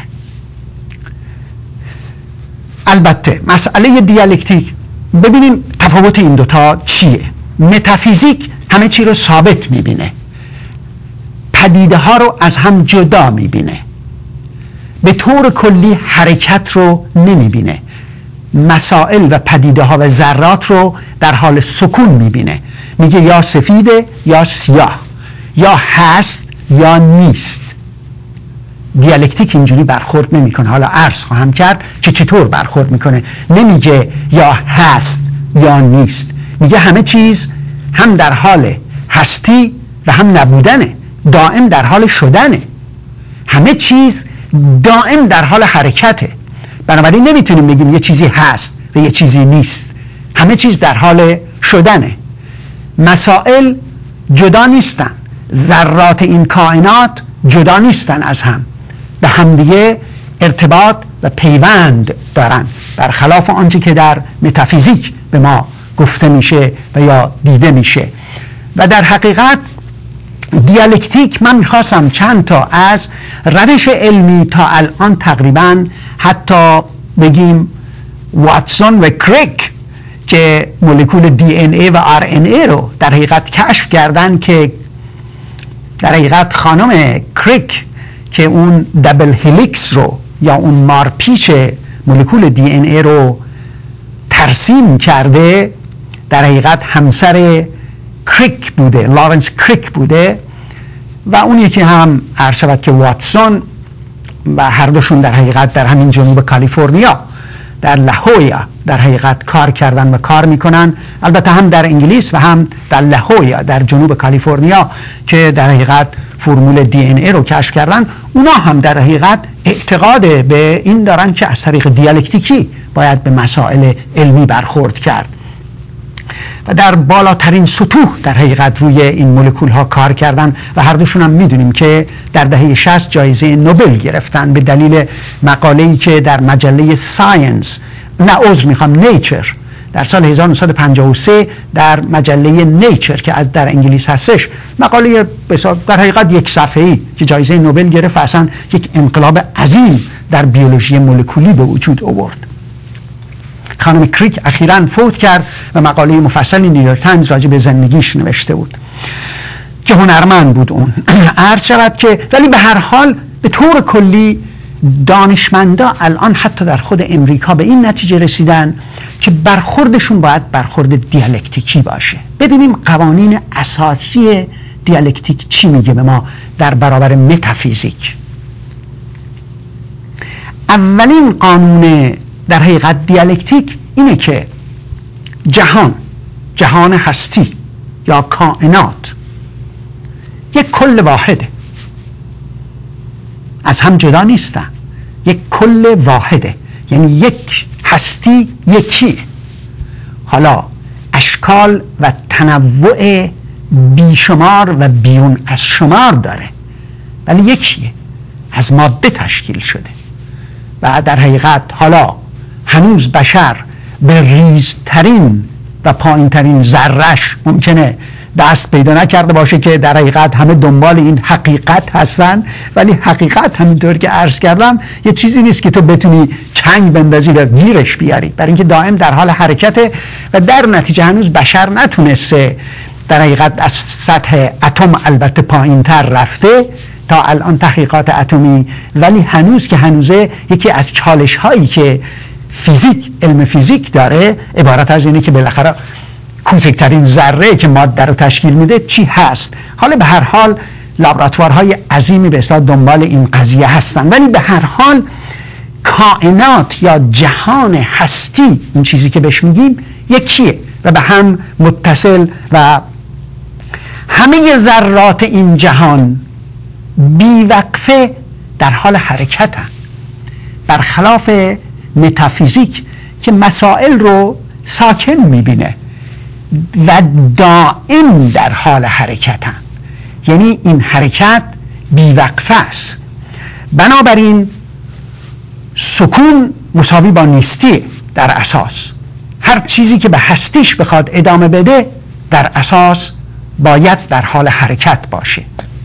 البته مسئله دیالکتیک، ببینیم تفاوت این دوتا چیه. متافیزیک همه چی رو ثابت میبینه، پدیده ها رو از هم جدا میبینه، به طور کلی حرکت رو نمیبینه. مسائل و پدیده ها و ذرات رو در حال سکون میبینه. میگه یا سفیده یا سیاه، یا هست یا نیست. دیالکتیک اینجوری برخورد نمیکنه. حالا عرض خواهم کرد که چطور برخورد میکنه. نمیگه یا هست یا نیست، میگه همه چیز هم در حال هستی و هم نبودنه، دائم در حال شدنه. همه چیز دائم در حال حرکته. بنابراین نمیتونیم بگیم یه چیزی هست و یه چیزی نیست. همه چیز در حال شدنه. مسائل جدا نیستن، ذرات این کائنات جدا نیستن از هم، به همدیگه ارتباط و پیوند دارن، برخلاف آنچه که در متافیزیک به ما گفته میشه و یا دیده میشه. و در حقیقت دیالکتیک، من میخواستم چند تا از روش علمی تا الان تقریبا حتی بگیم واتسون و کریک که مولکول DNA و RNA رو در حقیقت کشف کردن، که در حقیقت خانم کریک که اون دبل هلیکس رو یا اون مارپیچ مولکول DNA رو ترسیم کرده، در حقیقت همسر کریک بوده، لارنس کریک بوده، و اون یکی هم عرض شود که واتسون، و هر دوشون در حقیقت در همین جنوب کالیفرنیا در لاهویا در حقیقت کار کردن و کار میکنن، البته هم در انگلیس و هم در لاهویا در جنوب کالیفرنیا که در حقیقت فرمول DNA رو کشف کردن. اونا هم در حقیقت اعتقاد به این دارن که از طریق دیالکتیکی باید به مسائل علمی برخورد کرد، و در بالاترین سطوح در حقیقت روی این مولکول ها کار کردن، و هر دوشون هم میدونیم که در دهه 60 جایزه نوبل گرفتن به دلیل مقاله‌ای که در مجله ساینس، نیچر، در سال 1953 در مجله نیچر که در انگلیس هستش، مقاله در حقیقت یک صفحه‌ای که جایزه نوبل گرفت، اصلا یک انقلاب عظیم در بیولوژی مولکولی به وجود آورد. خانم کریک اخیراً فوت کرد و مقاله مفصلی نیویورک تایمز راجع به زندگیش نوشته بود که هنرمند بود اون. عرض شود که ولی به هر حال به طور کلی دانشمندا الان حتی در خود امریکا به این نتیجه رسیدن که برخوردشون باید برخورد دیالکتیکی باشه. ببینیم قوانین اساسی دیالکتیک چی میگه به ما در برابر متافیزیک. اولین قانون در حقیقت دیالکتیک اینه که جهان هستی یا کائنات یک کل واحده، از هم جدا نیستن، یک کل واحده، یعنی یک هستی یکیه. حالا اشکال و تنوع بیشمار و بیون از شمار داره، ولی یکیه، از ماده تشکیل شده. و در حقیقت حالا هنوز بشر به ریزترین و پایینترین ذره‌اش ممکنه دست پیدا نکرده باشه که در حقیقت همه دنبال این حقیقت هستن، ولی حقیقت همینطور که عرض کردم یه چیزی نیست که تو بتونی چنگ بندازی و گیرش بیاری، برای اینکه دائم در حال حرکته و در نتیجه هنوز بشر نتونسته در حقیقت از سطح اتم البته پایینتر رفته تا الان تحقیقات اتمی، ولی هنوز که هنوزه یکی از چالش هایی که علم فیزیک داره عبارت از اینه که بالاخره کوچکترین ذره که ماده رو تشکیل میده چی هست. حالا به هر حال لابراتوارهای عظیمی به اصطلاح دنبال این قضیه هستن، ولی به هر حال کائنات یا جهان هستی، این چیزی که بهش میگیم، یکیه و به هم متصل و همه ذرات این جهان بیوقفه در حال حرکتن، برخلاف متافیزیک که مسائل رو ساکن میبینه و دائم در حال حرکتن، یعنی این حرکت بیوقفه است. بنابراین سکون مساوی با نیستی در اساس. هر چیزی که به هستیش بخواد ادامه بده در اساس باید در حال حرکت باشه.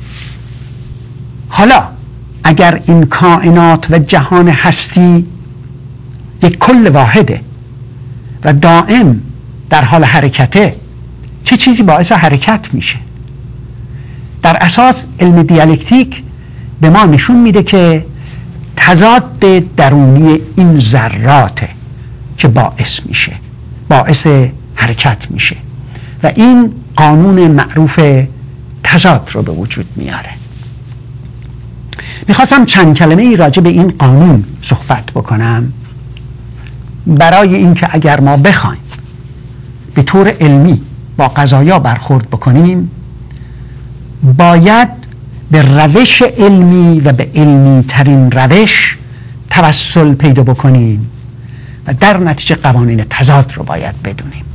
حالا اگر این کائنات و جهان هستی یک کل واحده و دائم در حال حرکته، چه چیزی باعث حرکت میشه؟ در اساس علم دیالکتیک به ما نشون میده که تضاد درونی این ذراته که باعث حرکت میشه و این قانون معروف تضاد رو به وجود میاره. میخواستم چند کلمه ای راجع به این قانون صحبت بکنم برای اینکه اگر ما بخوایم به طور علمی با قضایا برخورد بکنیم باید به روش علمی و به علمی ترین روش توسل پیدا بکنیم و در نتیجه قوانین تضاد رو باید بدونیم.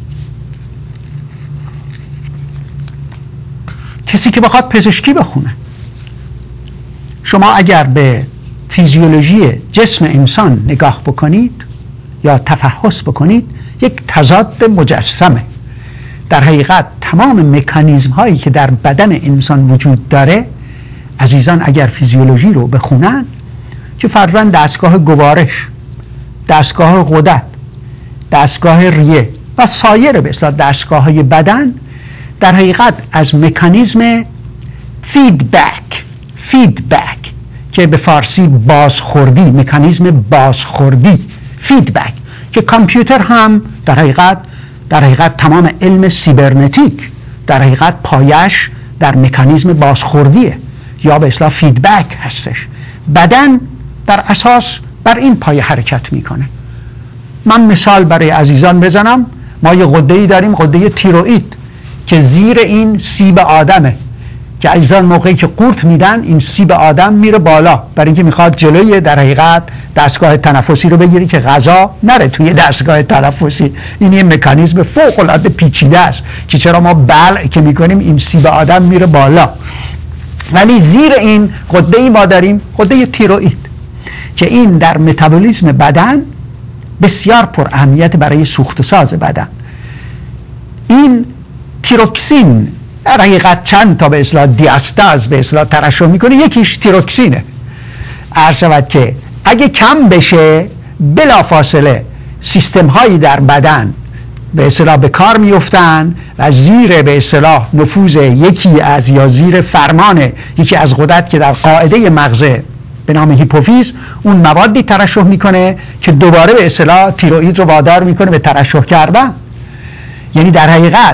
کسی که بخواد پزشکی بخونه، شما اگر به فیزیولوژی جسم انسان نگاه بکنید یا تفحص بکنید یک تضاد مجسمه. در حقیقت تمام مکانیزم هایی که در بدن انسان وجود داره، عزیزان اگر فیزیولوژی رو بخونن که فرضاً دستگاه گوارش، دستگاه غدد، دستگاه ریه و سایر به اصطلاح دستگاه های بدن در حقیقت از مکانیزم فیدبک که به فارسی بازخوردی، مکانیزم بازخوردی، فیدبک، که کامپیوتر هم در حقیقت تمام علم سیبرنتیک در حقیقت پایش در مکانیزم بازخوردیه یا به اصطلاح فیدبک هستش. بدن در اساس بر این پایه حرکت میکنه. من مثال برای عزیزان بزنم، ما یه غده‌ای داریم، غده تیروئید، که زیر این سیب آدمه که عزیزان موقعی که قورت میدن این سیب آدم میره بالا برای اینکه میخواد جلوی در حقیقت دستگاه تنفسی رو بگیری که غذا نره توی دستگاه تنفسی. این یه مکانیزم فوق العاده پیچیده است که چرا ما بلع که میکنیم این سیب آدم میره بالا. ولی زیر این غده‌ای ما داریم غده تیروئید که این در متابولیسم بدن بسیار پر اهمیت برای سوخت و ساز بدن. این تیروکسین در حقیقت چند تا به اصطلاح دیاستاز به اصطلاح ترشح میکنه، یکیش تیروکسینه. عرض شود که اگه کم بشه بلافاصله سیستم هایی در بدن به اصطلاح به کار میفتن و زیر به اصطلاح نفوذ یکی از یا زیر فرمان یکی از غدد که در قاعده مغزه به نام هیپوفیز اون موادی ترشح میکنه که دوباره به اصطلاح تیروئید رو وادار میکنه به ترشح کردن. یعنی در حقیقت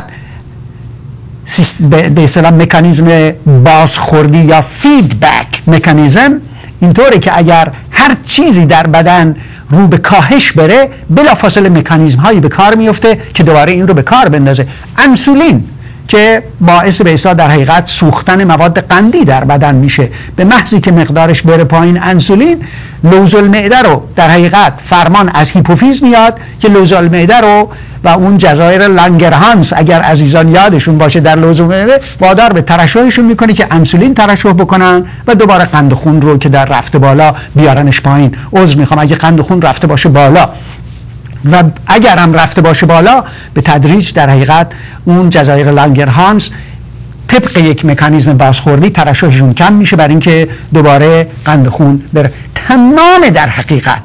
به اصطلاح مکانیزم بازخوردی یا فیدبک مکانیزم اینطوره که اگر هر چیزی در بدن رو به کاهش بره بلافاصله مکانیزم هایی به کار میفته که دوباره این رو به کار بندازه. انسولین که باعث به اصطلاح در حقیقت سوختن مواد قندی در بدن میشه، به محضی که مقدارش بره پایین انسولین، لوز المعده رو در حقیقت فرمان از هیپوفیز میاد که لوز المعده رو و اون جزایر لانگرهانس اگر عزیزان یادشون باشه در لوز المعده وادار به ترشحشون میکنه که انسولین ترشح بکنن و دوباره قند خون رو که در رفته بالا بیارنش پایین. عذر میخوام اگه قند خون رفته باشه بالا و اگر هم رفته باشه بالا به تدریج در حقیقت اون جزایر لانگرهانس طبق یک مکانیزم بازخوردی ترشحشون کم میشه برای اینکه دوباره قند خون بره. تمام در حقیقت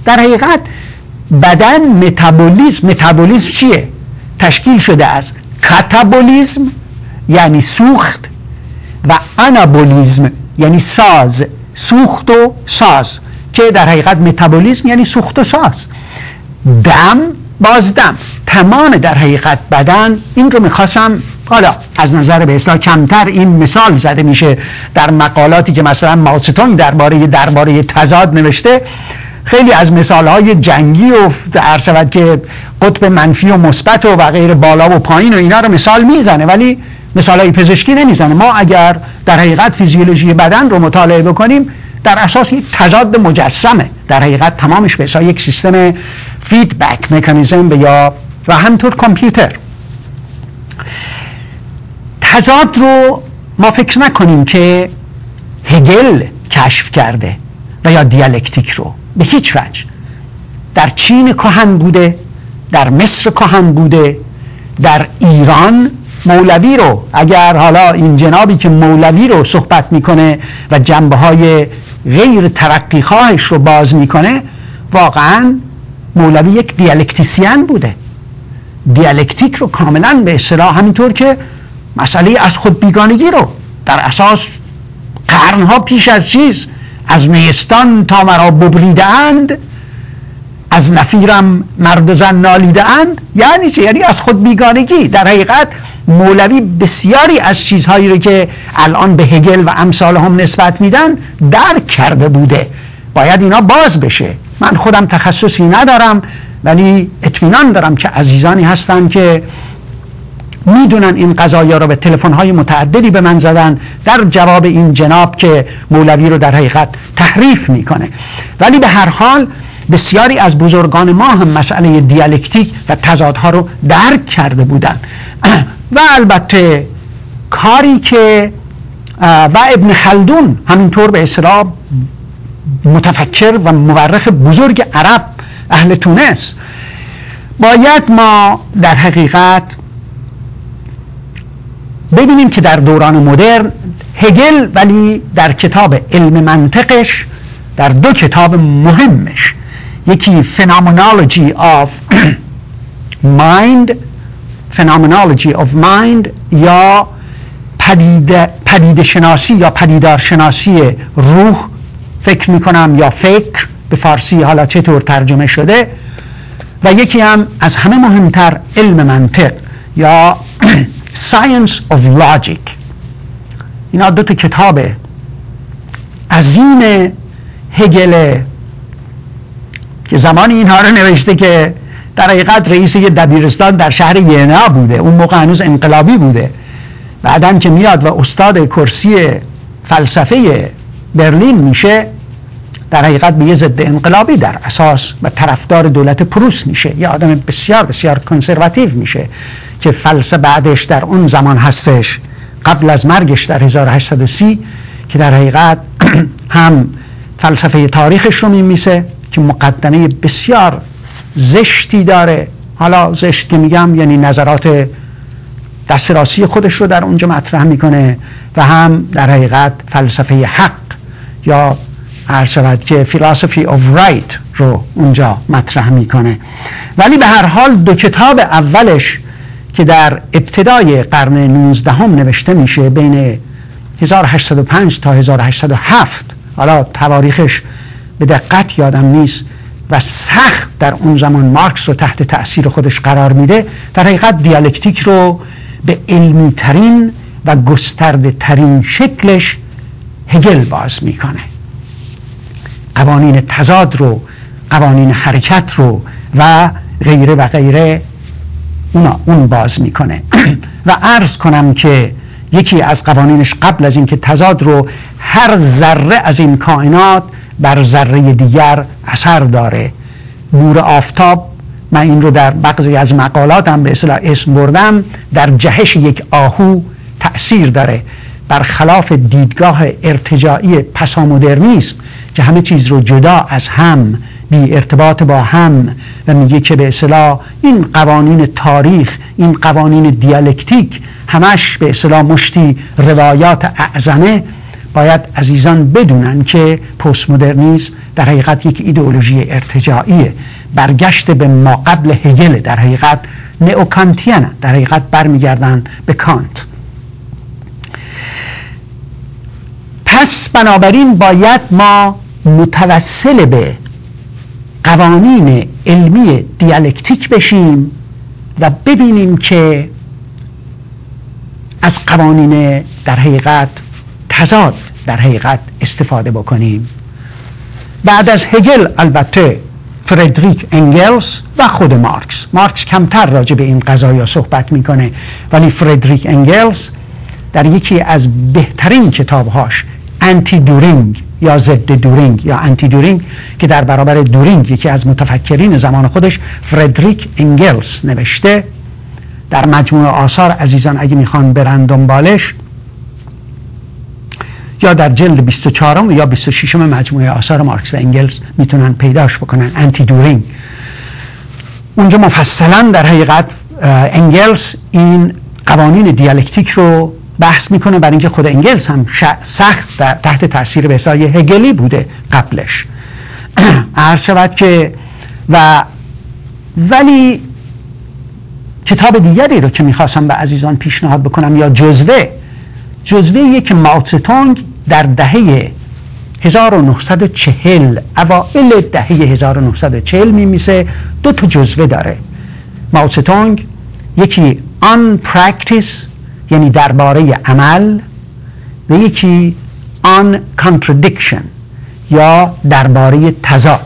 بدن متابولیسم چیه؟ تشکیل شده از کاتابولیسم یعنی سوخت و آنابولیسم یعنی ساز، سوخت و ساز، که در حقیقت متابولیسم یعنی سوخت و ساز. بازدم تمام در حقیقت بدن. این رو میخواستم حالا از نظر به اصطلاح کمتر این مثال زده میشه در مقالاتی که مثلا ماوتسه درباره تضاد نوشته. خیلی از مثالهای جنگی و عرض شود که قطب منفی و مثبت و غیر بالا و پایین و اینا رو مثال میزنه ولی مثالهای پزشکی نمیزنه. ما اگر در حقیقت فیزیولوژی بدن رو مطالعه بکنیم در اساس یک تضاد مجسمه، در حقیقت تمامش به حساب یک سیستم فیدبک مکانیزم و همطور کامپیوتر. تضاد رو ما فکر نکنیم که هگل کشف کرده و یا دیالکتیک رو، به هیچ وجه. در چین کهن بوده، در مصر کهن بوده، در ایران مولوی رو، اگر حالا این جنابی که مولوی رو صحبت میکنه و جنبه های غیر ترقی خواهش رو باز میکنه، واقعا مولوی یک دیالکتیسیان بوده. دیالکتیک رو کاملا به اصطلاح همینطور که مسئله از خود بیگانگی رو در اساس قرنها پیش از نیستان تا مرا ببریدند، از نفیرم مرد و زن نالیده اند یعنی چه؟ یعنی از خود بیگانگی. در حقیقت مولوی بسیاری از چیزهایی رو که الان به هگل و امثال هم نسبت میدن درک کرده بوده، باید اینا باز بشه. من خودم تخصصی ندارم ولی اطمینان دارم که عزیزانی هستن که میدونن این قضایا رو، به تلفن‌های متعددی به من زدن در جواب این جناب که مولوی رو در حقیقت تحریف میکنه. ولی به هر حال بسیاری از بزرگان ما هم مسئله دیالکتیک و تضادها رو درک کرده بودن و البته کاری که و ابن خلدون همینطور به اصطلاح متفکر و مورخ بزرگ عرب اهل تونس، باید ما در حقیقت ببینیم که در دوران مدرن هگل ولی در کتاب علم منطقش، در دو کتاب مهمش، یکی Phenomenology of Mind یا پدیده شناسی یا پدیدار شناسی روح فکر میکنم یا فکر به فارسی حالا چطور ترجمه شده، و یکی هم از همه مهمتر علم منطق یا Science of Logic. اینا دو تا کتاب عظیم هگل که زمانی اینها رو نوشته که در حقیقت رئیس یه دبیرستان در شهر ینا بوده، اون موقع هنوز انقلابی بوده، بعدم که میاد و استاد کرسی فلسفه برلین میشه، در حقیقت به یه ضد انقلابی در اساس و طرفدار دولت پروس میشه، یه آدم بسیار بسیار کنسرواتیو میشه که فلسفه بعدش در اون زمان هستش، قبل از مرگش در 1830 که در حقیقت هم فلسفه تاریخش رو میمیسه که مقدمه بسیار زشتی داره، حالا زشت که میگم یعنی نظرات دست راستی خودش رو در اونجا مطرح میکنه، و هم در حقیقت فلسفه حق یا عرض شود که philosophy of right رو اونجا مطرح میکنه. ولی به هر حال دو کتاب اولش که در ابتدای قرن 19 هم نوشته میشه، بین 1805 تا 1807، حالا تواریخش به دقت یادم نیست، و سخت در اون زمان مارکس رو تحت تأثیر خودش قرار میده، در حقیقت دیالکتیک رو به علمی ترین و گسترده ترین شکلش هگل باز میکنه. قوانین تضاد رو، قوانین حرکت رو و غیره و غیره اون باز میکنه. و عرض کنم که یکی از قوانینش قبل از اینکه تضاد رو، هر ذره از این کائنات بر ذره دیگر اثر داره. نور آفتاب، من این رو در بعضی از مقالاتم به اصطلاح اسم بردم، در جهش یک آهو تأثیر داره، برخلاف دیدگاه ارتجاعی پسامدرنیسم که همه چیز رو جدا از هم، بی ارتباط با هم، و میگه که به اصطلاح این قوانین تاریخ، این قوانین دیالکتیک همش به اصطلاح مشتی روایات اعظمه. باید عزیزان بدونن که پست مدرنیسم در حقیقت یک ایدئولوژی ارتجاعیه، برگشت به ما قبل هگل، در حقیقت نئوکانتیان، در حقیقت برمیگردن به کانت. پس بنابراین باید ما متوسل به قوانین علمی دیالکتیک بشیم و ببینیم که از قوانین در حقیقت تضاد در حقیقت استفاده بکنیم. بعد از هگل البته فردریک انگلز و خود مارکس کمتر راجع به این قضایا صحبت میکنه، ولی فردریک انگلز در یکی از بهترین کتابهاش انتی دورینگ یا ضد دورینگ یا انتی دورینگ که در برابر دورینگ یکی از متفکرین زمان خودش فردریک انگلز نوشته، در مجموعه آثار عزیزان اگه میخوان برن دنبالش، یا در جلد 24 یا 26 مجموعه آثار مارکس و انگلز میتونن پیداش بکنن، انتی دورینگ. اونجا مفصلا در حقیقت انگلز این قوانین دیالکتیک رو بحث میکنه، برای اینکه خود انگلز هم سخت تحت تاثیر به حساب هگلی بوده قبلش. عرض شود که ولی کتاب دیگری رو که میخواستم به عزیزان پیشنهاد بکنم، یا جزوه که ماو تزه تونگ در دهه 1940 اوائل دهه 1940 میمیسه. 2 جزوه داره ماو تزه‌دونگ، یکی آن پرکتیس یعنی درباره عمل و یکی آن کانتردیکشن یا درباره تضاد.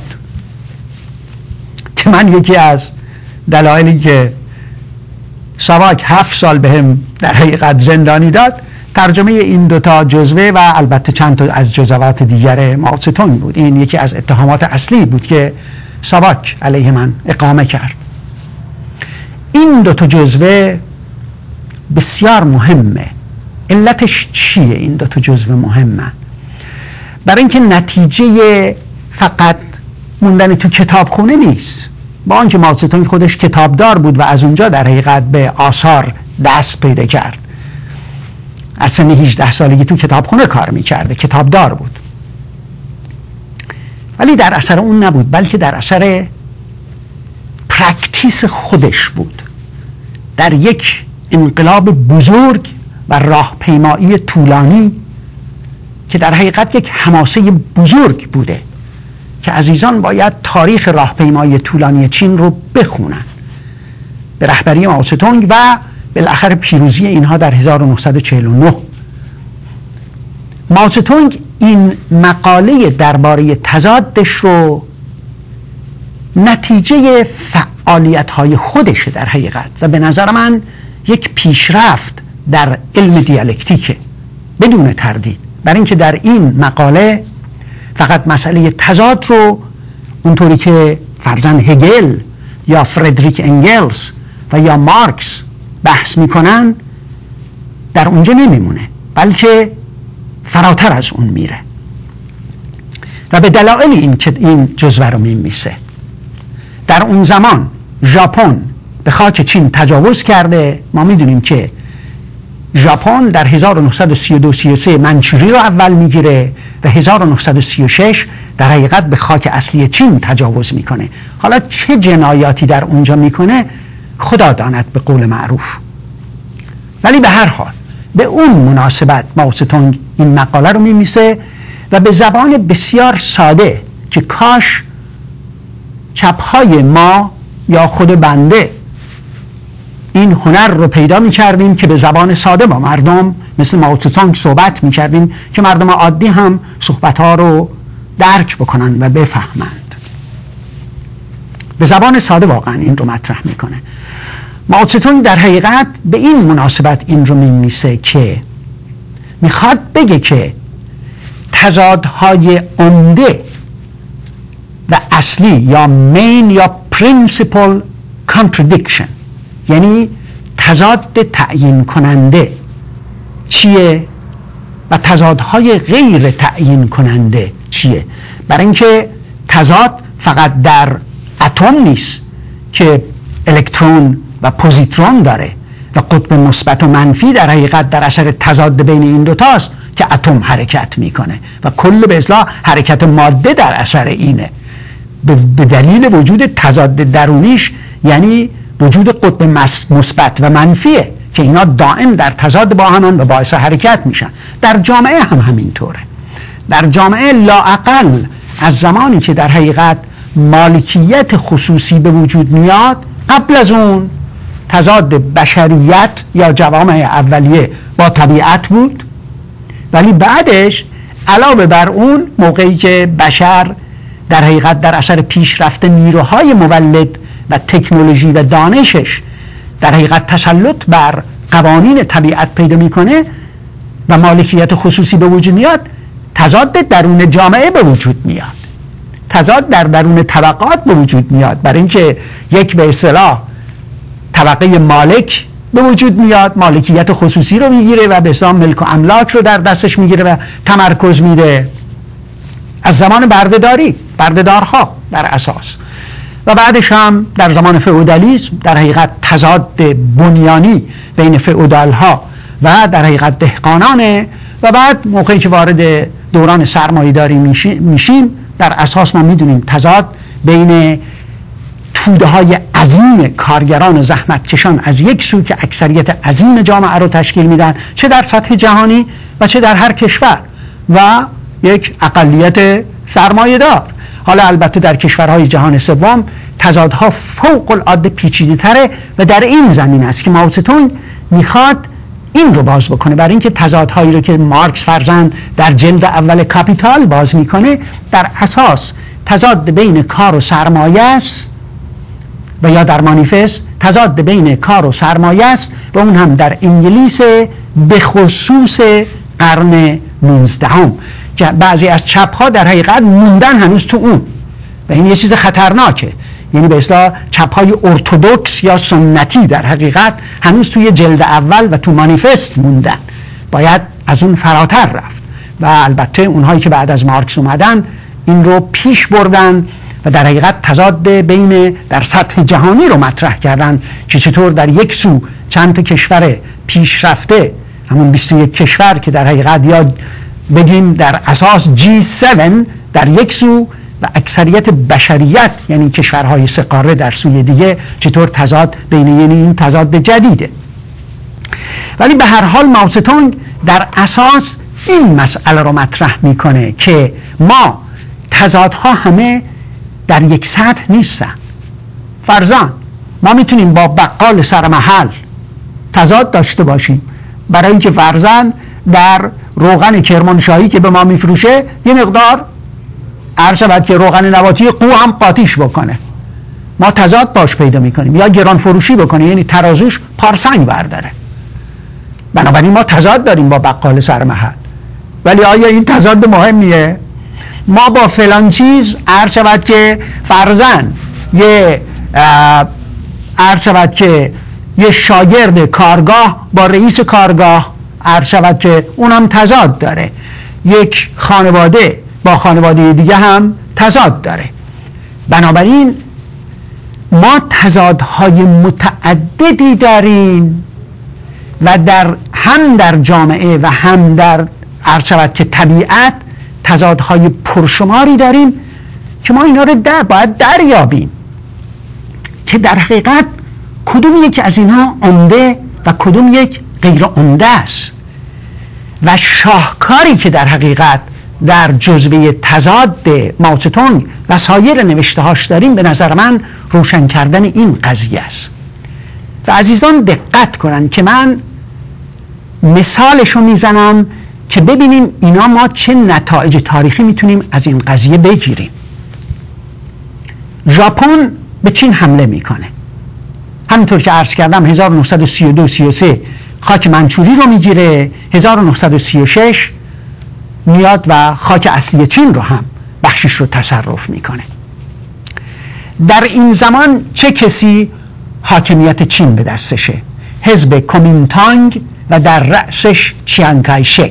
که من یکی از دلایلی که ساواک 7 سال بهم در حقیقت زندانی داد ترجمه این 2 جزوه و البته چند تا از جزوات دیگر ماو تزه‌دونگ بود. این یکی از اتهامات اصلی بود که ساواک علیه من اقامه کرد. این 2 جزوه بسیار مهمه. علتش چیه این 2 جزوه مهمه؟ برای اینکه نتیجه فقط موندن تو کتابخونه نیست. با آنکه ماو تزه‌دونگ خودش کتابدار بود و از اونجا در حقیقت به آثار دست پیدا کرد، از سن 18 سالگی تو کتابخونه کار میکرده، کتابدار بود، ولی در اثر اون نبود، بلکه در اثر پرکتیس خودش بود. در یک انقلاب بزرگ و راهپیمایی طولانی که در حقیقت یک حماسه بزرگ بوده که عزیزان باید تاریخ راهپیمایی طولانی چین رو بخونن، به رهبری ماو تزه‌دونگ و بالاخره پیروزی اینها در 1949. ماو تزه‌دونگ این مقاله درباره تضادش رو نتیجه فعالیت‌های خودشه در حقیقت و به نظر من یک پیشرفت در علم دیالکتیکه بدون تردید. برای اینکه در این مقاله فقط مسئله تضاد رو اونطوری که فرضاً هگل یا فردریک انگلز و یا مارکس بحث میکنن در اونجا نمیمونه، بلکه فراتر از اون میره و به دلایل این که این جزوه رو میمیسه. در اون زمان ژاپن به خاک چین تجاوز کرده. ما میدونیم که ژاپن در 1932-33 منچوری رو اول میگیره و 1936 در حقیقت به خاک اصلی چین تجاوز میکنه. حالا چه جنایاتی در اونجا میکنه خدا داند به قول معروف، ولی به هر حال به اون مناسبت ماو تزه‌دونگ این مقاله رو میمیسه و به زبان بسیار ساده که کاش چپهای ما یا خود بنده این هنر رو پیدا می‌کردیم که به زبان ساده با مردم مثل ماو تزه‌دونگ صحبت می‌کردیم که مردم عادی هم صحبت‌ها رو درک بکنن و بفهمند. به زبان ساده واقعا این رو مطرح میکنه. ماو تزه‌دونگ در حقیقت به این مناسبت این رو میمیسه که میخواد بگه که تضادهای عمده و اصلی یا مین یا پرینسیپل کانتردیکشن، یعنی تضاد تعیین کننده چیه و تضادهای غیر تعیین کننده چیه. برای اینکه تضاد فقط در اتم نیست که الکترون و پوزیترون داره و قطب مثبت و منفی در حقیقت در اثر تضاد بین این دوتاست که اتم حرکت میکنه و کل به اصطلاح حرکت ماده در اثر اینه. به دلیل وجود تضاد درونیش یعنی وجود قطب مثبت و منفیه که اینا دائم در تضاد با همن و باعث حرکت میشن. در جامعه هم همینطوره. در جامعه لااقل از زمانی که در حقیقت مالکیت خصوصی به وجود میاد، قبل از اون تضاد بشریت یا جوامع اولیه با طبیعت بود، ولی بعدش علاوه بر اون موقعی که بشر در حقیقت در اثر پیشرفت نیروهای مولد و تکنولوژی و دانشش در حقیقت تسلط بر قوانین طبیعت پیدا میکنه و مالکیت خصوصی به وجود میاد، تضاد درون جامعه به وجود میاد، تضاد در درون طبقات به وجود میاد. برای اینکه یک به اصطلاح طبقه مالک به وجود میاد، مالکیت خصوصی رو میگیره و به اصطلاح ملک و املاک رو در دستش میگیره و تمرکز میده از زمان بردهدارها در اساس، و بعدش هم در زمان فئودالیسم در حقیقت تضاد بنیانی بین فئودالها و در حقیقت دهقانانه، و بعد موقعی که وارد دوران سرمایه‌داری میشیم در اساس ما میدونیم تضاد بین توده های عظیم کارگران و زحمتکشان از یک سو که اکثریت عظیم جامعه رو تشکیل میدن، چه در سطح جهانی و چه در هر کشور، و یک اقلیت سرمایه دار. حالا البته در کشورهای جهان سوم تضادها فوق العاده پیچیده تره و در این زمین است که ماو تزدونگ میخواد این رو باز بکنه، برای اینکه تضادهایی رو که مارکس فرزند در جلد اول کاپیتال باز میکنه در اساس تضاد بین کار و سرمایه است و یا در مانیفست تضاد بین کار و سرمایه است و اون هم در انگلیس به خصوص قرن 19 که بعضی از چپ ها در حقیقت موندن هنوز تو اون و این یه چیز خطرناکه. یعنی به اصطلاح چپ های ارتدوکس یا سنتی در حقیقت هنوز توی جلد اول و تو مانیفست موندن، باید از اون فراتر رفت و البته اونهایی که بعد از مارکس اومدن این رو پیش بردن و در حقیقت تضاد بین در سطح جهانی رو مطرح کردن که چطور در یک سو چند تا کشور پیشرفته، همون 21 کشور که در حقیقت یا بگیم در اساس G7 در یک سو و اکثریت بشریت یعنی کشورهای سه قاره در سوی دیگه، چطور تضاد بین یعنی این تضاد جدیده. ولی به هر حال ماو تزدونگ در اساس این مسئله رو مطرح میکنه که ما تضادها همه در یک سطح نیستن. فرضاً ما میتونیم با بقال سر محل تضاد داشته باشیم، برای اینکه فرضاً در روغن کرمانشاهی که به ما میفروشه یه مقدار عرض شود که روغن نباتی قو هم قاطیش بکنه، ما تضاد باش پیدا میکنیم، یا گران فروشی بکنه یعنی ترازوش پارسنگ برداره. بنابراین ما تضاد داریم با بقال سر محل. ولی آیا این تضاد مهمیه؟ ما با فلان چیز عرض شود که فرضاً یه شاگرد کارگاه با رئیس کارگاه عرض شود که اونم تضاد داره، یک خانواده با خانواده دیگه هم تضاد داره. بنابراین ما تضادهای متعددی داریم و هم در جامعه و هم در عرض شود که طبیعت تضادهای پرشماری داریم که ما اینا رو باید دریابیم که در حقیقت کدوم یک از اینها عمده و کدوم یک غیر عمده است و شاهکاری که در حقیقت در جزوه تضاد ماو تزدونگ و سایر نوشته هاش داریم به نظر من روشن کردن این قضیه است. و عزیزان دقت کنن که من مثالشو میزنم که ببینیم اینا ما چه نتایج تاریخی میتونیم از این قضیه بگیریم. ژاپن به چین حمله میکنه، همینطور که عرض کردم 1932-33 خاک منچوری رو میگیره، 1936 میاد و خاک اصلی چین رو هم بخشش رو تصرف میکنه. در این زمان چه کسی حاکمیت چین به دستشه؟ حزب کومینتانگ و در رأسش چیانگ کایشک.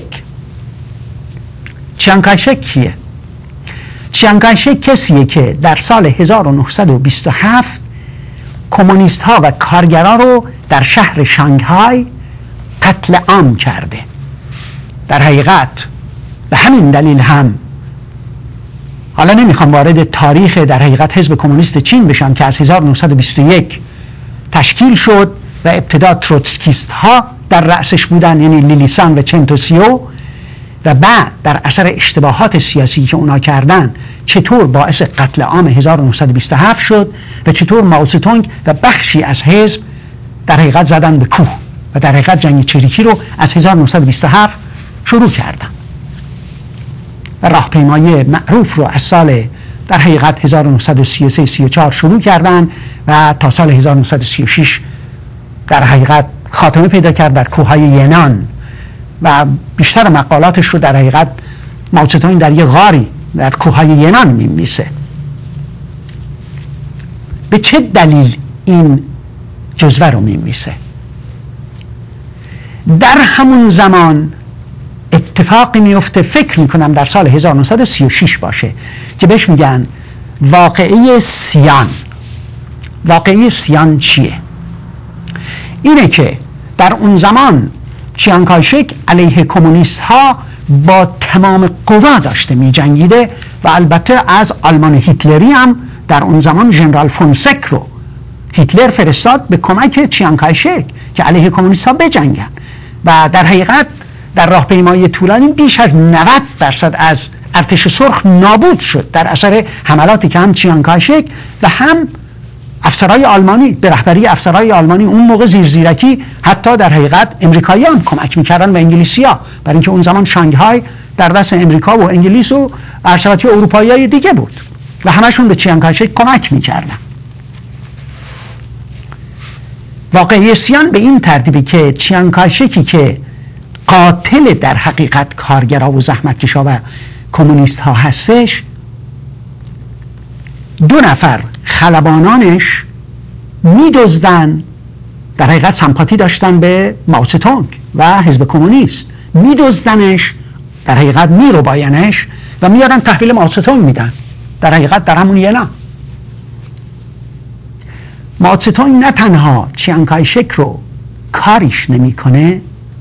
چیانگ کایشک کیه؟ چیانگ کایشک کسیه که در سال 1927 کمونیست ها و کارگران رو در شهر شانگهای قتل عام کرده. در حقیقت به همین دلیل هم حالا نمیخوام وارد تاریخ در حقیقت حزب کمونیست چین بشم که از 1921 تشکیل شد و ابتدا تروتسکیست ها در رأسش بودن، یعنی لیلیسان و چنتوسیو، و بعد در اثر اشتباهات سیاسی که اونا کردن چطور باعث قتل عام 1927 شد و چطور ماو تزدونگ و بخشی از حزب در حقیقت زدن به کوه و در حقیقت جنگ چریکی رو از 1927 شروع کردن و راهپیمایی معروف رو از سال در حقیقت 1933-34 شروع کردن و تا سال 1936 در حقیقت خاتمه پیدا کرد در کوههای ینان و بیشتر مقالاتش رو در حقیقت ماو تزدونگ در یه غاری در کوههای ینان میمیسه. به چه دلیل این جزوه رو میمیسه؟ در همون زمان اتفاقی میفته، فکر میکنم در سال 1936 باشه، که بهش میگن واقعه سیان. واقعه سیان چیه؟ اینه که در اون زمان چیانگ کایشک علیه کمونیست ها با تمام قوا داشته می جنگیده و البته از آلمان هیتلری هم در اون زمان ژنرال فونسک رو هیتلر فرستاد به کمک چیانگ کایشک که علیه کمونیست ها بجنگن و در حقیقت در راهپیمایی طولانی بیش از 90% از ارتش سرخ نابود شد در اثر حملاتی که هم چیان کاشک و هم افسرهای آلمانی به رهبری افسرهای آلمانی اون موقع زیرزیرکی حتی در حقیقت امریکاییان کمک میکردن به انگلیسی‌ها، برای اینکه اون زمان شانگهای در دست امریکا و انگلیس و ارشداتی اروپایی‌های دیگه بود و همشون به چیان کاشک کمک میکردن. واقعیستیان به این ترتیبی که چیان کاشکی که قاتل در حقیقت کارگرها و زحمتکشا و کمونیست ها هستش، 2 نفر خلبانانش میدزدن، در حقیقت سمپاتی داشتن به ماوتسه‌تونگ و حزب کمونیست، میدزدنش، در حقیقت میرباینش و میارن تحویل ماوتسه‌تونگ میدن، در حقیقت در همون یلا. ماوتسه‌تونگ نه تنها چیان کاشک رو کاریش نمیکنه،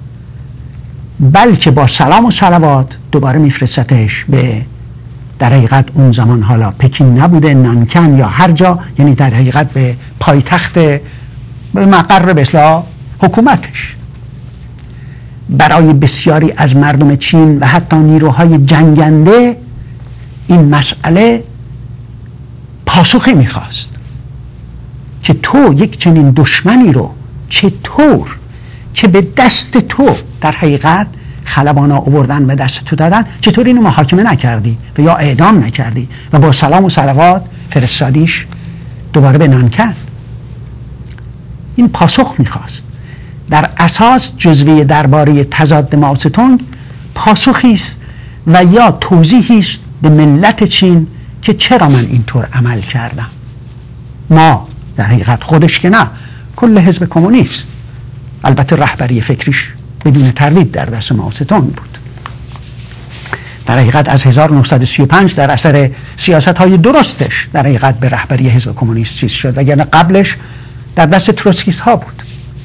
بلکه با سلام و صلوات دوباره میفرستتش به، در حقیقت اون زمان حالا پکین نبوده، نانکن یا هر جا، یعنی در حقیقت به پایتخت، به مقر به اصطلاح حکومتش. برای بسیاری از مردم چین و حتی نیروهای جنگنده این مسئله پاسخی میخواست که تو یک چنین دشمنی رو چطور که به دست تو در حقیقت خلبانا آوردن به دست تو دادن، چطور اینو محاکمه نکردی و یا اعدام نکردی و با سلام و صلوات فرستادیش دوباره به نانکن. این پاسخ میخواست. در اساس جزوه درباره تضاد ماوتسه‌تونگ پاسخی است و یا توضیحی است به ملت چین که چرا من اینطور عمل کردم. ما در حقیقت خودش که نه، کل حزب کمونیست، البته رهبری فکریش بدون تردید در دست ماوتسه‌تونگ بود. در حقیقت از 1935 در اثر سیاست‌های درستش در حقیقت به رهبری حزب کمونیست چیز شد، وگرنه قبلش در دست تروتسکیست ها بود.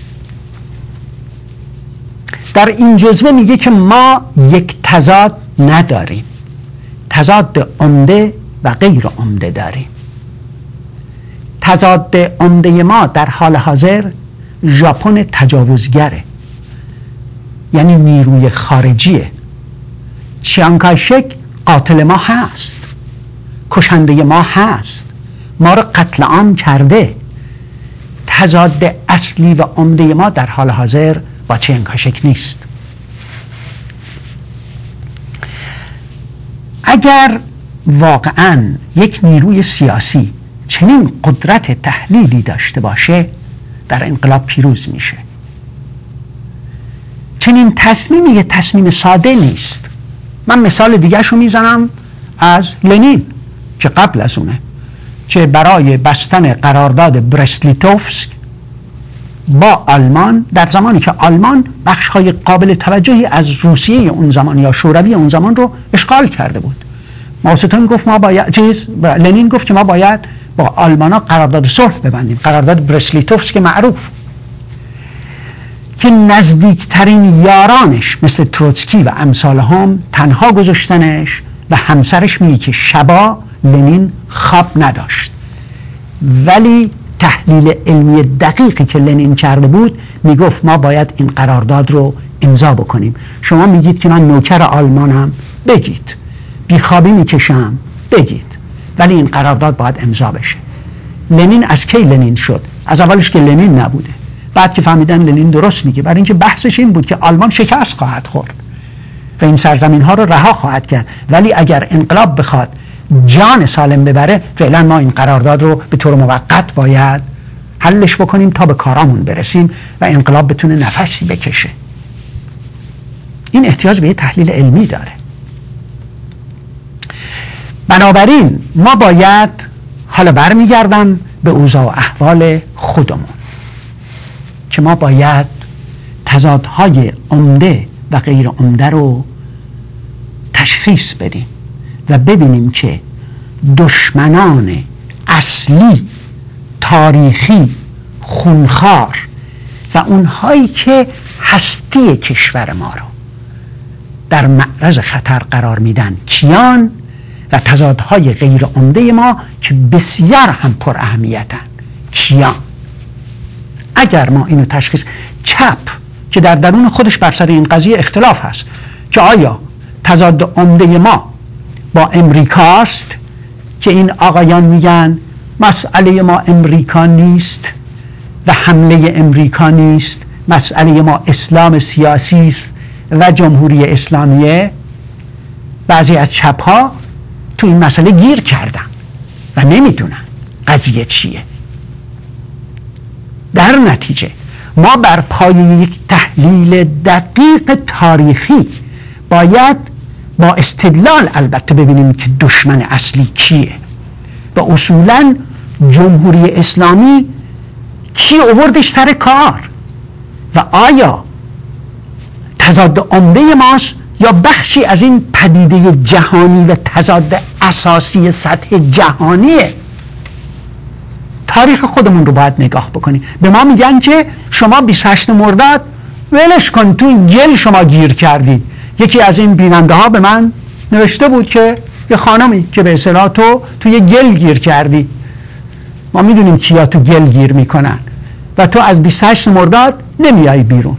در این جزوه میگه که ما یک تضاد نداریم، تضاد عمده و غیر عمده داریم. تضاد عمده ما در حال حاضر ژاپن تجاوزگره، یعنی نیروی خارجیه. چیان کاشک قاتل ما هست، کشنده ما هست، ما رو قتل عام کرده. تضاد اصلی و عمده ما در حال حاضر با چیان کاشک نیست. اگر واقعا یک نیروی سیاسی چنین قدرت تحلیلی داشته باشه، در انقلاب پیروز میشه. چنین تصمیمی یه تصمیم ساده نیست. من مثال دیگه شو میزنم از لنین که قبل از اونه، که برای بستن قرارداد برست-لیتوفسک با آلمان، در زمانی که آلمان بخش‌های قابل توجهی از روسیه اون زمان یا شوروی اون زمان رو اشغال کرده بود، ماوتسه‌تونگ گفت ما باید لنین گفت که ما باید با آلمانا قرارداد صلح ببندیم، قرارداد برست-لیتوفسک معروف، که نزدیکترین یارانش مثل تروتسکی و امثال هم تنها گذاشتنش و همسرش میگه که شبا لنین خواب نداشت، ولی تحلیل علمی دقیقی که لنین کرده بود میگفت ما باید این قرارداد رو امضا بکنیم. شما میگید که من نوکر آلمانم، بگید. بیخوابی میکشم، بگید. ولی این قرارداد باید امضا بشه. لنین از کی لنین شد؟ از اولش که لنین نبوده، بعد که فهمیدن لنین درست میگه، برای اینکه بحثش این بود که آلمان شکست خواهد خورد و این سرزمین ها رو رها خواهد کرد، ولی اگر انقلاب بخواد جان سالم ببره، فعلا ما این قرارداد رو به طور موقت باید حلش بکنیم تا به کارامون برسیم و انقلاب بتونه نفسی بکشه. این احتیاج به یه تحلیل علمی داره. بنابراین ما باید، حالا برمیگردم به اوضاع و احوال خودمون، که ما باید تضادهای عمده و غیر عمده رو تشخیص بدیم و ببینیم که دشمنان اصلی، تاریخی، خونخوار و اونهایی که هستی کشور ما رو در معرض خطر قرار میدن کیان، و تضادهای غیر عمده ما که بسیار هم پر اهمیتن کیان. اگر ما اینو تشخیص، چپ که در درون خودش بر سر این قضیه اختلاف هست که آیا تضاد عمده ما با امریکاست که این آقایان میگن مسئله ما امریکا نیست و حمله امریکا نیست، مسئله ما اسلام سیاسی است و جمهوری اسلامیه. بعضی از چپ‌ها تو این مسئله گیر کردن و نمیدونن قضیه چیه. در نتیجه ما بر پایه یک تحلیل دقیق تاریخی باید با استدلال البته ببینیم که دشمن اصلی کیه و اصولاً جمهوری اسلامی کی آوردش سر کار و آیا تضاد عمده ماست یا بخشی از این پدیده جهانی و تضاد اساسی سطح جهانیه. تاریخ خودمون رو باید نگاه بکنیم. به ما میگن که شما 28 مرداد ولش کن، تو گل شما گیر کردید. یکی از این بیننده ها به من نوشته بود که یه خانمی که به اصطلاح تو یه گل گیر کردی. ما میدونیم کیا تو گل گیر میکنن و تو از 28 مرداد نمیای بیرون.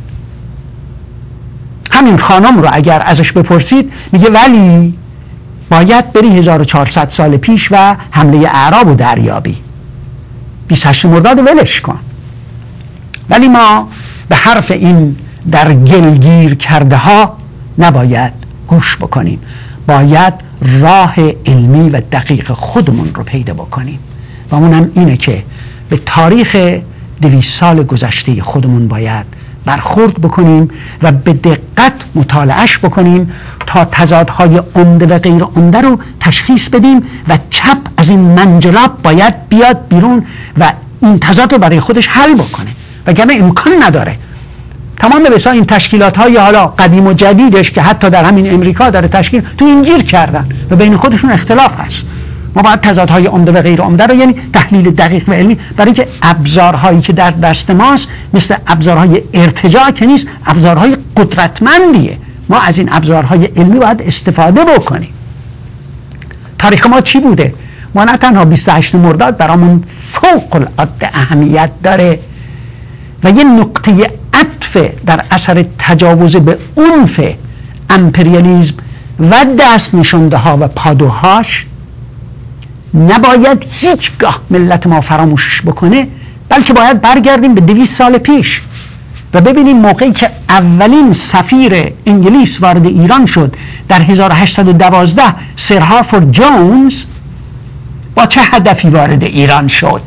همین خانم رو اگر ازش بپرسید میگه ولی باید بری 1400 سال پیش و حمله اعراب رو دریابی. 28 مرداد ولش کن. ولی ما به حرف این در گلگیر کرده ها نباید گوش بکنیم. باید راه علمی و دقیق خودمون رو پیدا بکنیم و اونم اینه که به تاریخ 200 سال گذشته خودمون باید برخورد بکنیم و به دقت مطالعهش بکنیم تا تضادهای عمده و غیر عمده رو تشخیص بدیم و چپ از این منجلاب باید بیاد بیرون و این تضاد رو برای خودش حل بکنه، وگرنه امکان نداره. تمام بسیار این تشکیلات های حالا قدیم و جدیدش که حتی در همین امریکا داره تشکیل تو این گیر کردن و بین خودشون اختلاف هست. ما باید تضادهای عمده و غیر عمده رو یعنی تحلیل دقیق و علمی، برای اینکه ابزارهایی که در دست ماست مثل ابزارهای ارتجاع که نیست، ابزارهای قدرتمندیه. ما از این ابزارهای علمی باید استفاده بکنیم. تاریخ ما چی بوده؟ ما نه تنها 28 مرداد برامون فوق العاده اهمیت داره و یه نقطه عطف در اثر تجاوز به عنف امپریالیسم و دست نشانده ها و پادوهاش نباید هیچگاه ملت ما فراموشش بکنه، بلکه باید برگردیم به 200 سال پیش و ببینیم موقعی که اولین سفیر انگلیس وارد ایران شد در 1812 سر هارفورد جونز با چه هدفی وارد ایران شد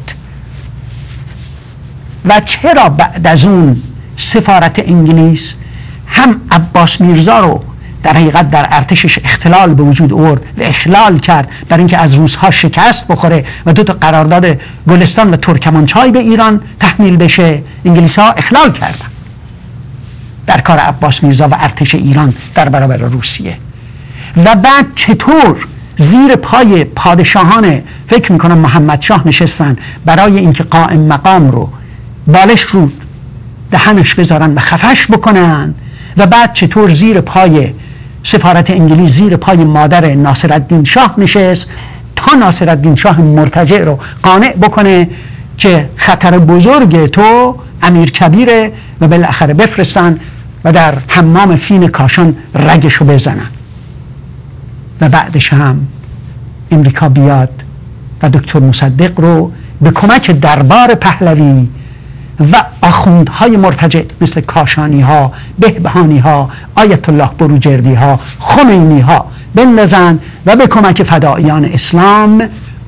و چرا بعد از اون سفارت انگلیس هم عباس میرزا رو در حقیقت در ارتشش اختلال به وجود آورد و اخلال کرد برای اینکه از روس‌ها شکست بخوره و 2 قرارداد گلستان و ترکمانچای به ایران تحمیل بشه. انگلیس‌ها اخلال کردن در کار عباس میرزا و ارتش ایران در برابر روسیه. و بعد چطور زیر پای پادشاهان فکر میکنم محمد شاه نشستن برای اینکه قائم مقام رو بالش رو دهنش بذارن و خفش بکنن و بعد چطور زیر پای سفارت انگلیس زیر پای مادر ناصرالدین شاه نشست تا ناصرالدین شاه مرتجع رو قانع بکنه که خطر بزرگ تو امیر کبیره و بالاخره بفرستن و در حمام فین کاشان رگشو بزنن و بعدش هم امریکا بیاد و دکتر مصدق رو به کمک دربار پهلوی و آخوندهای مرتجع مثل کاشانی ها، بهبهانی ها، آیت الله بروجردی ها، خمینی ها بندازن و به کمک فداییان اسلام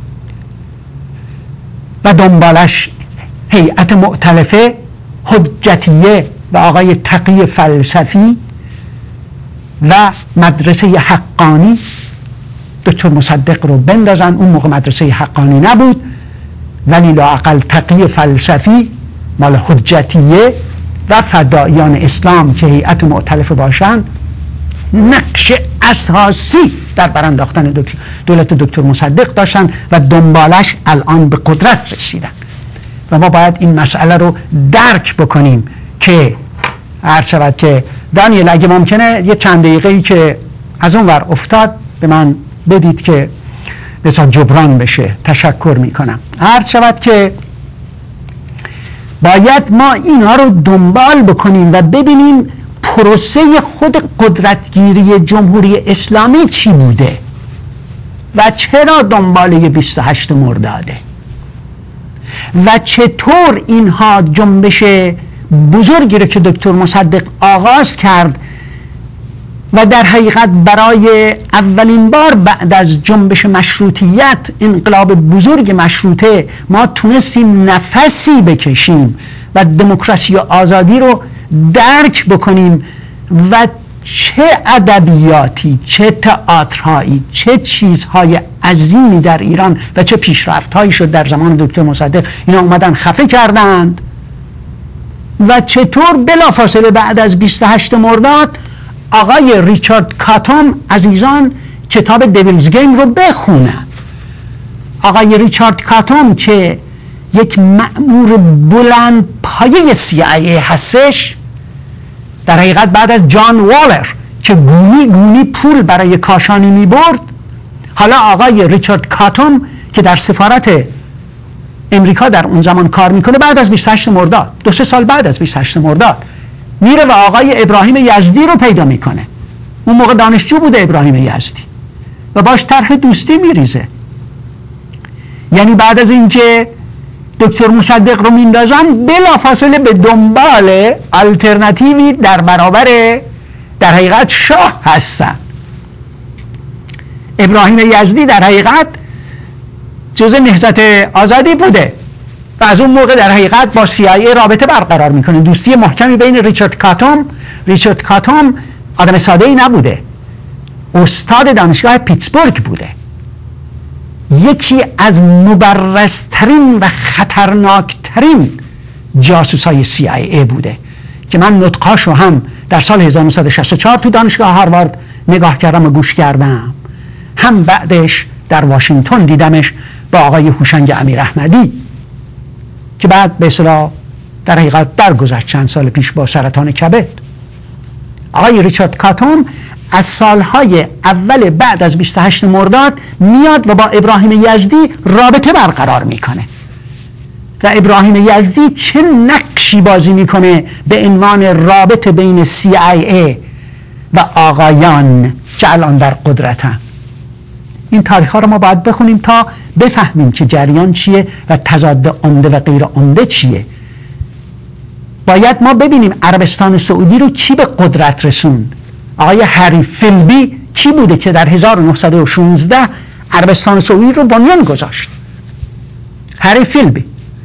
و دنبالش هیئت مؤتلفه حجتیه و آقای تقی فلسفی و مدرسه حقانی دکتر مصدق رو بندازن. اون موقع مدرسه حقانی نبود ولی لااقل تقی فلسفی مال حجتیه و فداییان اسلام که هیئت مؤتلفه باشن نقش اساسی در برانداختن دولت دکتر مصدق داشتن و دنبالش الان به قدرت رسیدن و ما باید این مسئله رو درک بکنیم که عرض شود که دانیل اگه ممکنه یه چند دقیقه‌ای که از اون ور افتاد به من بدید که بسا جبران بشه. تشکر میکنم. عرض شود که باید ما اینا رو دنبال بکنیم و ببینیم پروسه خود قدرتگیری جمهوری اسلامی چی بوده و چرا دنباله 28 مرداده و چطور اینها جنبش بزرگی رو که دکتر مصدق آغاز کرد و در حقیقت برای اولین بار بعد از جنبش مشروطیت، انقلاب بزرگ مشروطه، ما تونستیم نفسی بکشیم و دموکراسی و آزادی رو درک بکنیم و چه ادبیاتی، چه تئاترهایی، چه چیزهای عظیمی در ایران و چه پیشرفت‌هایی شد در زمان دکتر مصدق. اینا اومدن خفه کردند و چطور بلافاصله بعد از 28 مرداد آقای ریچارد کاتوم عزیزان کتاب دیویلز گیم رو بخونن. آقای ریچارد کاتوم که یک مأمور بلند پایه CIA هستش، در حقیقت بعد از جان والر که گونی گونی پول برای کاشانی می برد، حالا آقای ریچارد کاتوم که در سفارت امریکا در اون زمان کار میکنه، بعد از 28 مرداد 2-3 سال بعد از 28 مرداد میره و آقای ابراهیم یزدی رو پیدا میکنه. اون موقع دانشجو بوده ابراهیم یزدی و باش طرح دوستی میریزه. یعنی بعد از اینکه دکتر مصدق رو میندازن، بلافاصله به دنبال آلترناتیوی در برابر در حقیقت شاه هستن. ابراهیم یزدی در حقیقت جزء نهضت آزادی بوده و از اون موقع در حقیقت با CIA رابطه برقرار میکنه، دوستی محکمی بین ریچارد کاتوم آدم ساده ای نبوده، استاد دانشگاه پیتسبورگ بوده، یکی از مبرزترین و خطرناکترین جاسوسای CIA بوده که من نطقاشو هم در سال 1964 تو دانشگاه هاروارد نگاه کردم و گوش کردم، هم بعدش در واشنگتن دیدمش با آقای هوشنگ امیراحمدی که بعد به اصطلاح در حقیقت درگذشت چند سال پیش با سرطان کبد. آقای ریچارد کاتوم از سالهای اول بعد از 28 مرداد میاد و با ابراهیم یزدی رابطه برقرار میکنه و ابراهیم یزدی چه نقشی بازی میکنه به عنوان رابطه بین CIA و آقایان که الان در قدرتن. این تاریخ ها رو ما باید بخونیم تا بفهمیم که جریان چیه و تضاد عمده و غیر عمده چیه. باید ما ببینیم عربستان سعودی رو کی به قدرت رسوند. آقای هری فیلبی کی بوده که در 1916 عربستان سعودی رو بنیان گذاشت؟ هری فیلبی.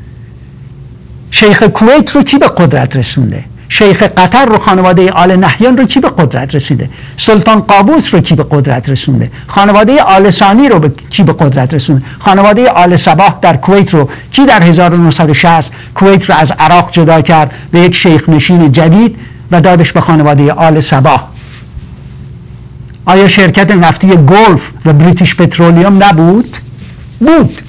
شیخ کویت رو کی به قدرت رسونده؟ شیخ قطر رو، خانواده آل نهیان رو کی به قدرت رسیده؟ سلطان قابوس رو کی به قدرت رسونده؟ خانواده آل ثانی رو کی به قدرت رسونده؟ خانواده آل صباح در کویت رو کی در 1960 کویت رو از عراق جدا کرد به یک شیخ نشین جدید و دادش به خانواده آل صباح؟ آیا شرکت نفتی گلف و بریتیش پترولیوم نبود؟ بود.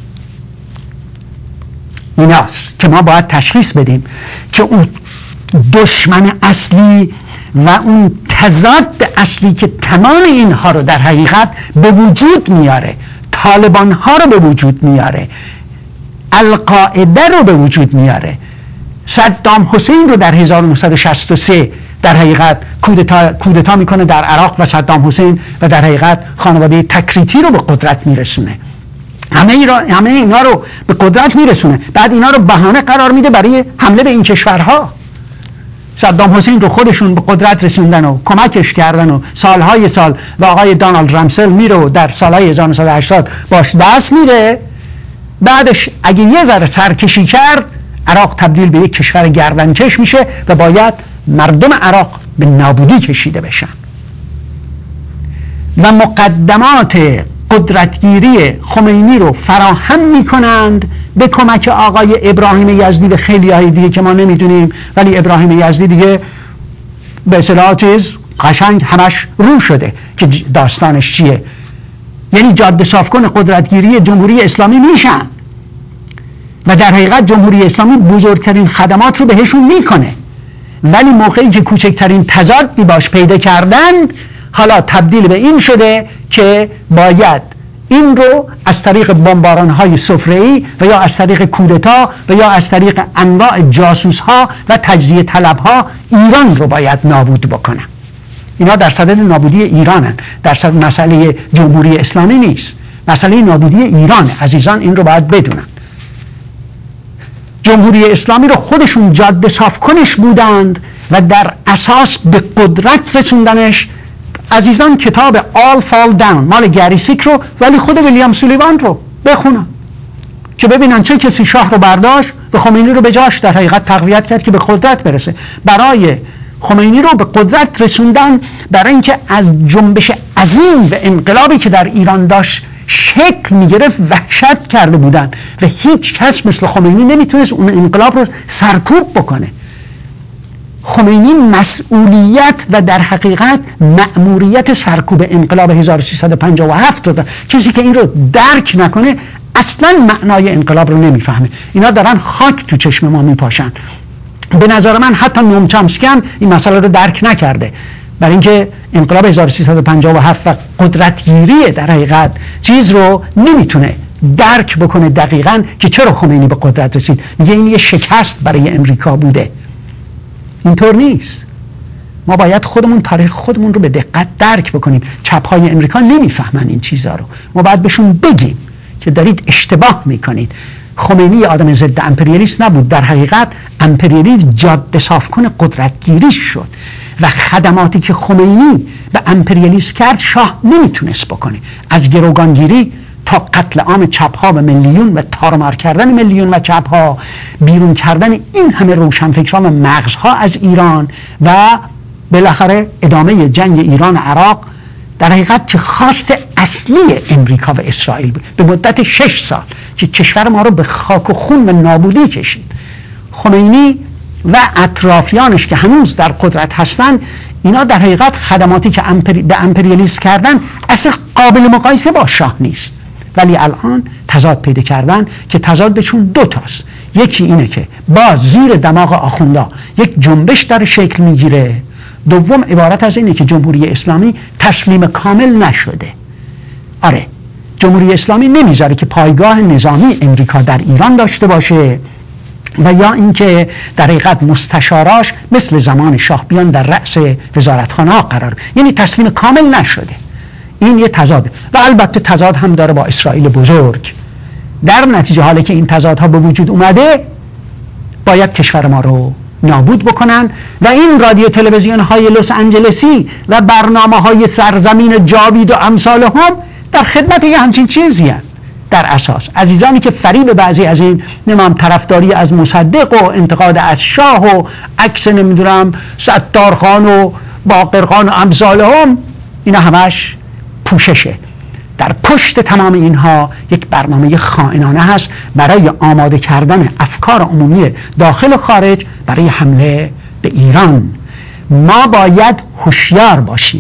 ایناست که ما باید تشخیص بدیم که اون دشمن اصلی و اون تضاد اصلی که تمام اینها رو در حقیقت به وجود میاره، طالبان ها رو به وجود میاره، القاعده رو به وجود میاره، صدام حسین رو در 1963 در حقیقت کودتا میکنه در عراق و صدام حسین و در حقیقت خانواده تکریتی رو به قدرت میرسونه. همه اینا رو به قدرت میرسونه، بعد اینا رو بهانه قرار میده برای حمله به این کشورها. صدام حسین رو خودشون به قدرت رسوندن و کمکش کردن و سالهای سال و آقای دانالد رامسل میره و در سالهای 1980 باش دست میده. بعدش اگه یه ذره سرکشی کرد، عراق تبدیل به یک کشور گردنکش میشه و باید مردم عراق به نابودی کشیده بشن و مقدمات قدرتگیری خمینی رو فراهم میکنند به کمک آقای ابراهیم یزدی و خیلی های دیگه که ما نمیدونیم، ولی ابراهیم یزدی دیگه به اصطلاح چیز قشنگ همش رو شده که داستانش چیه. یعنی جاده صاف کن قدرتگیری جمهوری اسلامی میشن و در حقیقت جمهوری اسلامی بزرگترین خدمات رو بهشون میکنه، ولی موقعی که کوچکترین تضادی باش پیدا کردند، حالا تبدیل به این شده که باید این رو از طریق بمباران‌های سفره‌ای و یا از طریق کودتا و یا از طریق انواع جاسوس‌ها و تجزیه طلب‌ها ایران رو باید نابود بکنن. اینا در صدد نابودی ایرانن، در صدد مسئله جمهوری اسلامی نیست، مسئله نابودی ایرانه. عزیزان این رو باید بدونن. جمهوری اسلامی رو خودشون جاده صاف کنش بودند و در اساس به قدرت رسوندنش. عزیزان کتاب All Fall Down مال گری سیک رو ولی خود ویلیام سولیوان رو بخونن که ببینن چه کسی شاه رو برداشت و خمینی رو به جاش در حقیقت تقویت کرد که به قدرت برسه. برای خمینی رو به قدرت رسوندن برای اینکه از جنبش عظیم و انقلابی که در ایران داشت شکل میگرفت وحشت کرده بودن و هیچ کس مثل خمینی نمیتونست اون انقلاب رو سرکوب بکنه. خمینی مسئولیت و در حقیقت مأموریت سرکوب انقلاب 1357 رو داشت. کسی که این رو درک نکنه اصلا معنای انقلاب رو نمیفهمه. اینا دارن خاک تو چشم ما میپاشن. به نظر من حتی نوم چامسکی هم این مسئله رو درک نکرده، برای اینکه انقلاب 1357 و قدرتگیری در حقیقت چیز رو نمیتونه درک بکنه دقیقاً که چرا خمینی به قدرت رسید. میگه این یه شکست برای امریکا بوده. اینطور نیست. ما باید خودمون تاریخ خودمون رو به دقت درک بکنیم. چپ‌های امریکا نمیفهمن این چیزا رو. ما باید بهشون بگیم که دارید اشتباه میکنید. خمینی آدم ضد امپریالیست نبود، در حقیقت امپریالیسم جاده صاف کن قدرتگیری شد و خدماتی که خمینی به امپریالیسم کرد شاه نمیتونست بکنه، از گروگانگیری تا قتل عام چپ‌ها و میلیون و تارمار کردن میلیون و چپ‌ها، بیرون کردن این همه روشنفکران و مغزها از ایران و بالاخره ادامه جنگ ایران و عراق در حقیقت که خواست اصلی امریکا و اسرائیل بود به مدت 6 سال که کشور ما رو به خاک و خون و نابودی کشید. خمینی و اطرافیانش که هنوز در قدرت هستن، اینا در حقیقت خدماتی که به امپریالیسم کردن اصلا قابل مقایسه با شاه نیست، ولی الان تضاد پیدا کردن که تضادشون دو تاست. یکی اینه که با زیر دماغ آخوندا یک جنبش داره شکل میگیره، دوم عبارت از اینه که جمهوری اسلامی تسلیم کامل نشده. آره، جمهوری اسلامی نمیذاره که پایگاه نظامی امریکا در ایران داشته باشه و یا اینکه در حقیقت مستشاراش مثل زمان شاه بیان در رأس وزارتخانه ها قرار، یعنی تسلیم کامل نشده. این یه تضاد و البته تضاد هم داره با اسرائیل بزرگ. در نتیجه حالی که این تضادها به وجود اومده باید کشور ما رو نابود بکنن و این رادیو تلویزیون های لس آنجلسی و برنامه های سرزمین جاوید و امثال هم در خدمت یه همچین چیزی هست. در اساس عزیزانی که فریب بعضی از این طرفداری از مصدق و انتقاد از شاه و عکس نمیدونم ستارخان و باقرخان و امثال هم، اینا همش پوششه. در پشت تمام اینها یک برنامه خائنانه هست برای آماده کردن افکار عمومی داخل و خارج برای حمله به ایران. ما باید هوشیار باشیم.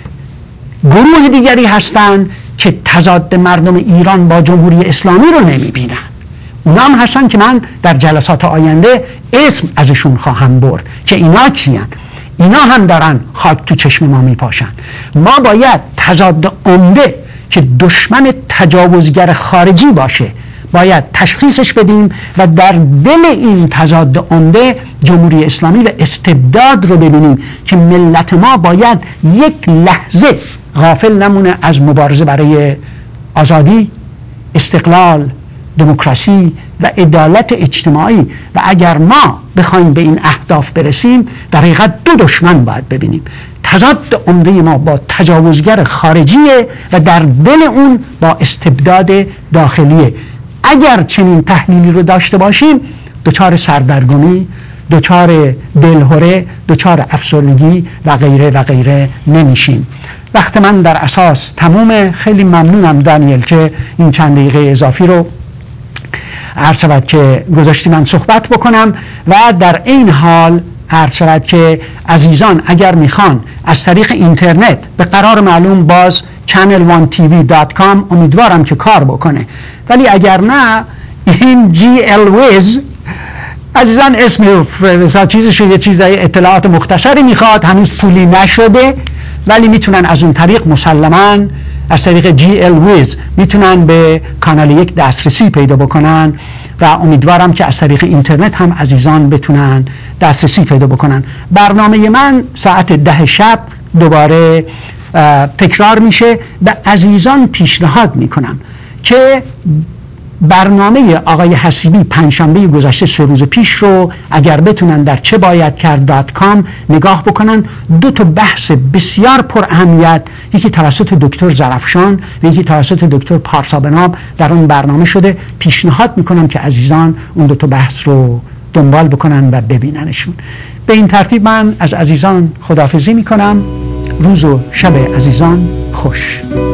گروه دیگری هستند که تضاد مردم ایران با جمهوری اسلامی رو نمیبینن. اونا هم هستن که من در جلسات آینده اسم ازشون خواهم برد که اینا کیان. اینا هم دارن خاک تو چشم ما میپاشن. ما باید تضاد عمده که دشمن تجاوزگر خارجی باشه باید تشخیصش بدیم و در دل این تضاد عمده جمهوری اسلامی و استبداد رو ببینیم که ملت ما باید یک لحظه غافل نمونه از مبارزه برای آزادی، استقلال، دموکراسی و عدالت اجتماعی. و اگر ما بخوایم به این اهداف برسیم در حقیقت دو دشمن باید ببینیم. تضاد عمده ما با تجاوزگر خارجیه و در دل اون با استبداد داخلیه. اگر چنین تحلیلی رو داشته باشیم دچار سردرگمی، دچار دلهره، دچار افسردگی و غیره و غیره نمیشیم. وقت من در اساس تمومه. خیلی ممنونم دانیل که این چند دقیقه اضافی رو عرض شود که گذاشتی من صحبت بکنم و در این حال عرض شود که عزیزان اگر میخوان از طریق اینترنت به قرار معلوم باز channel1tv.com امیدوارم که کار بکنه، ولی اگر نه این GLWiz عزیزان اسم چیزش یه چیزای اطلاعات مختصری میخواد، هنوز پولی نشده ولی میتونن از اون طریق مسلماً از طریق GLWiz میتونن به کانال یک دسترسی پیدا بکنن و امیدوارم که از طریق اینترنت هم عزیزان بتونن دسترسی پیدا بکنن. برنامه من ساعت 10 شب دوباره تکرار میشه. به عزیزان پیشنهاد میکنم که برنامه آقای حسیبی پنجشنبه گذشته 3 روز پیش رو اگر بتونن در چه باید کرد.com نگاه بکنن. 2 تا بحث بسیار پر اهمیت، یکی توسط دکتر زرفشان و یکی توسط دکتر پارسابناب در اون برنامه شده. پیشنهاد میکنم که عزیزان اون 2 تا بحث رو دنبال بکنن و ببیننشون. به این ترتیب من از عزیزان خداحافظی میکنم. روز و شب عزیزان خوش.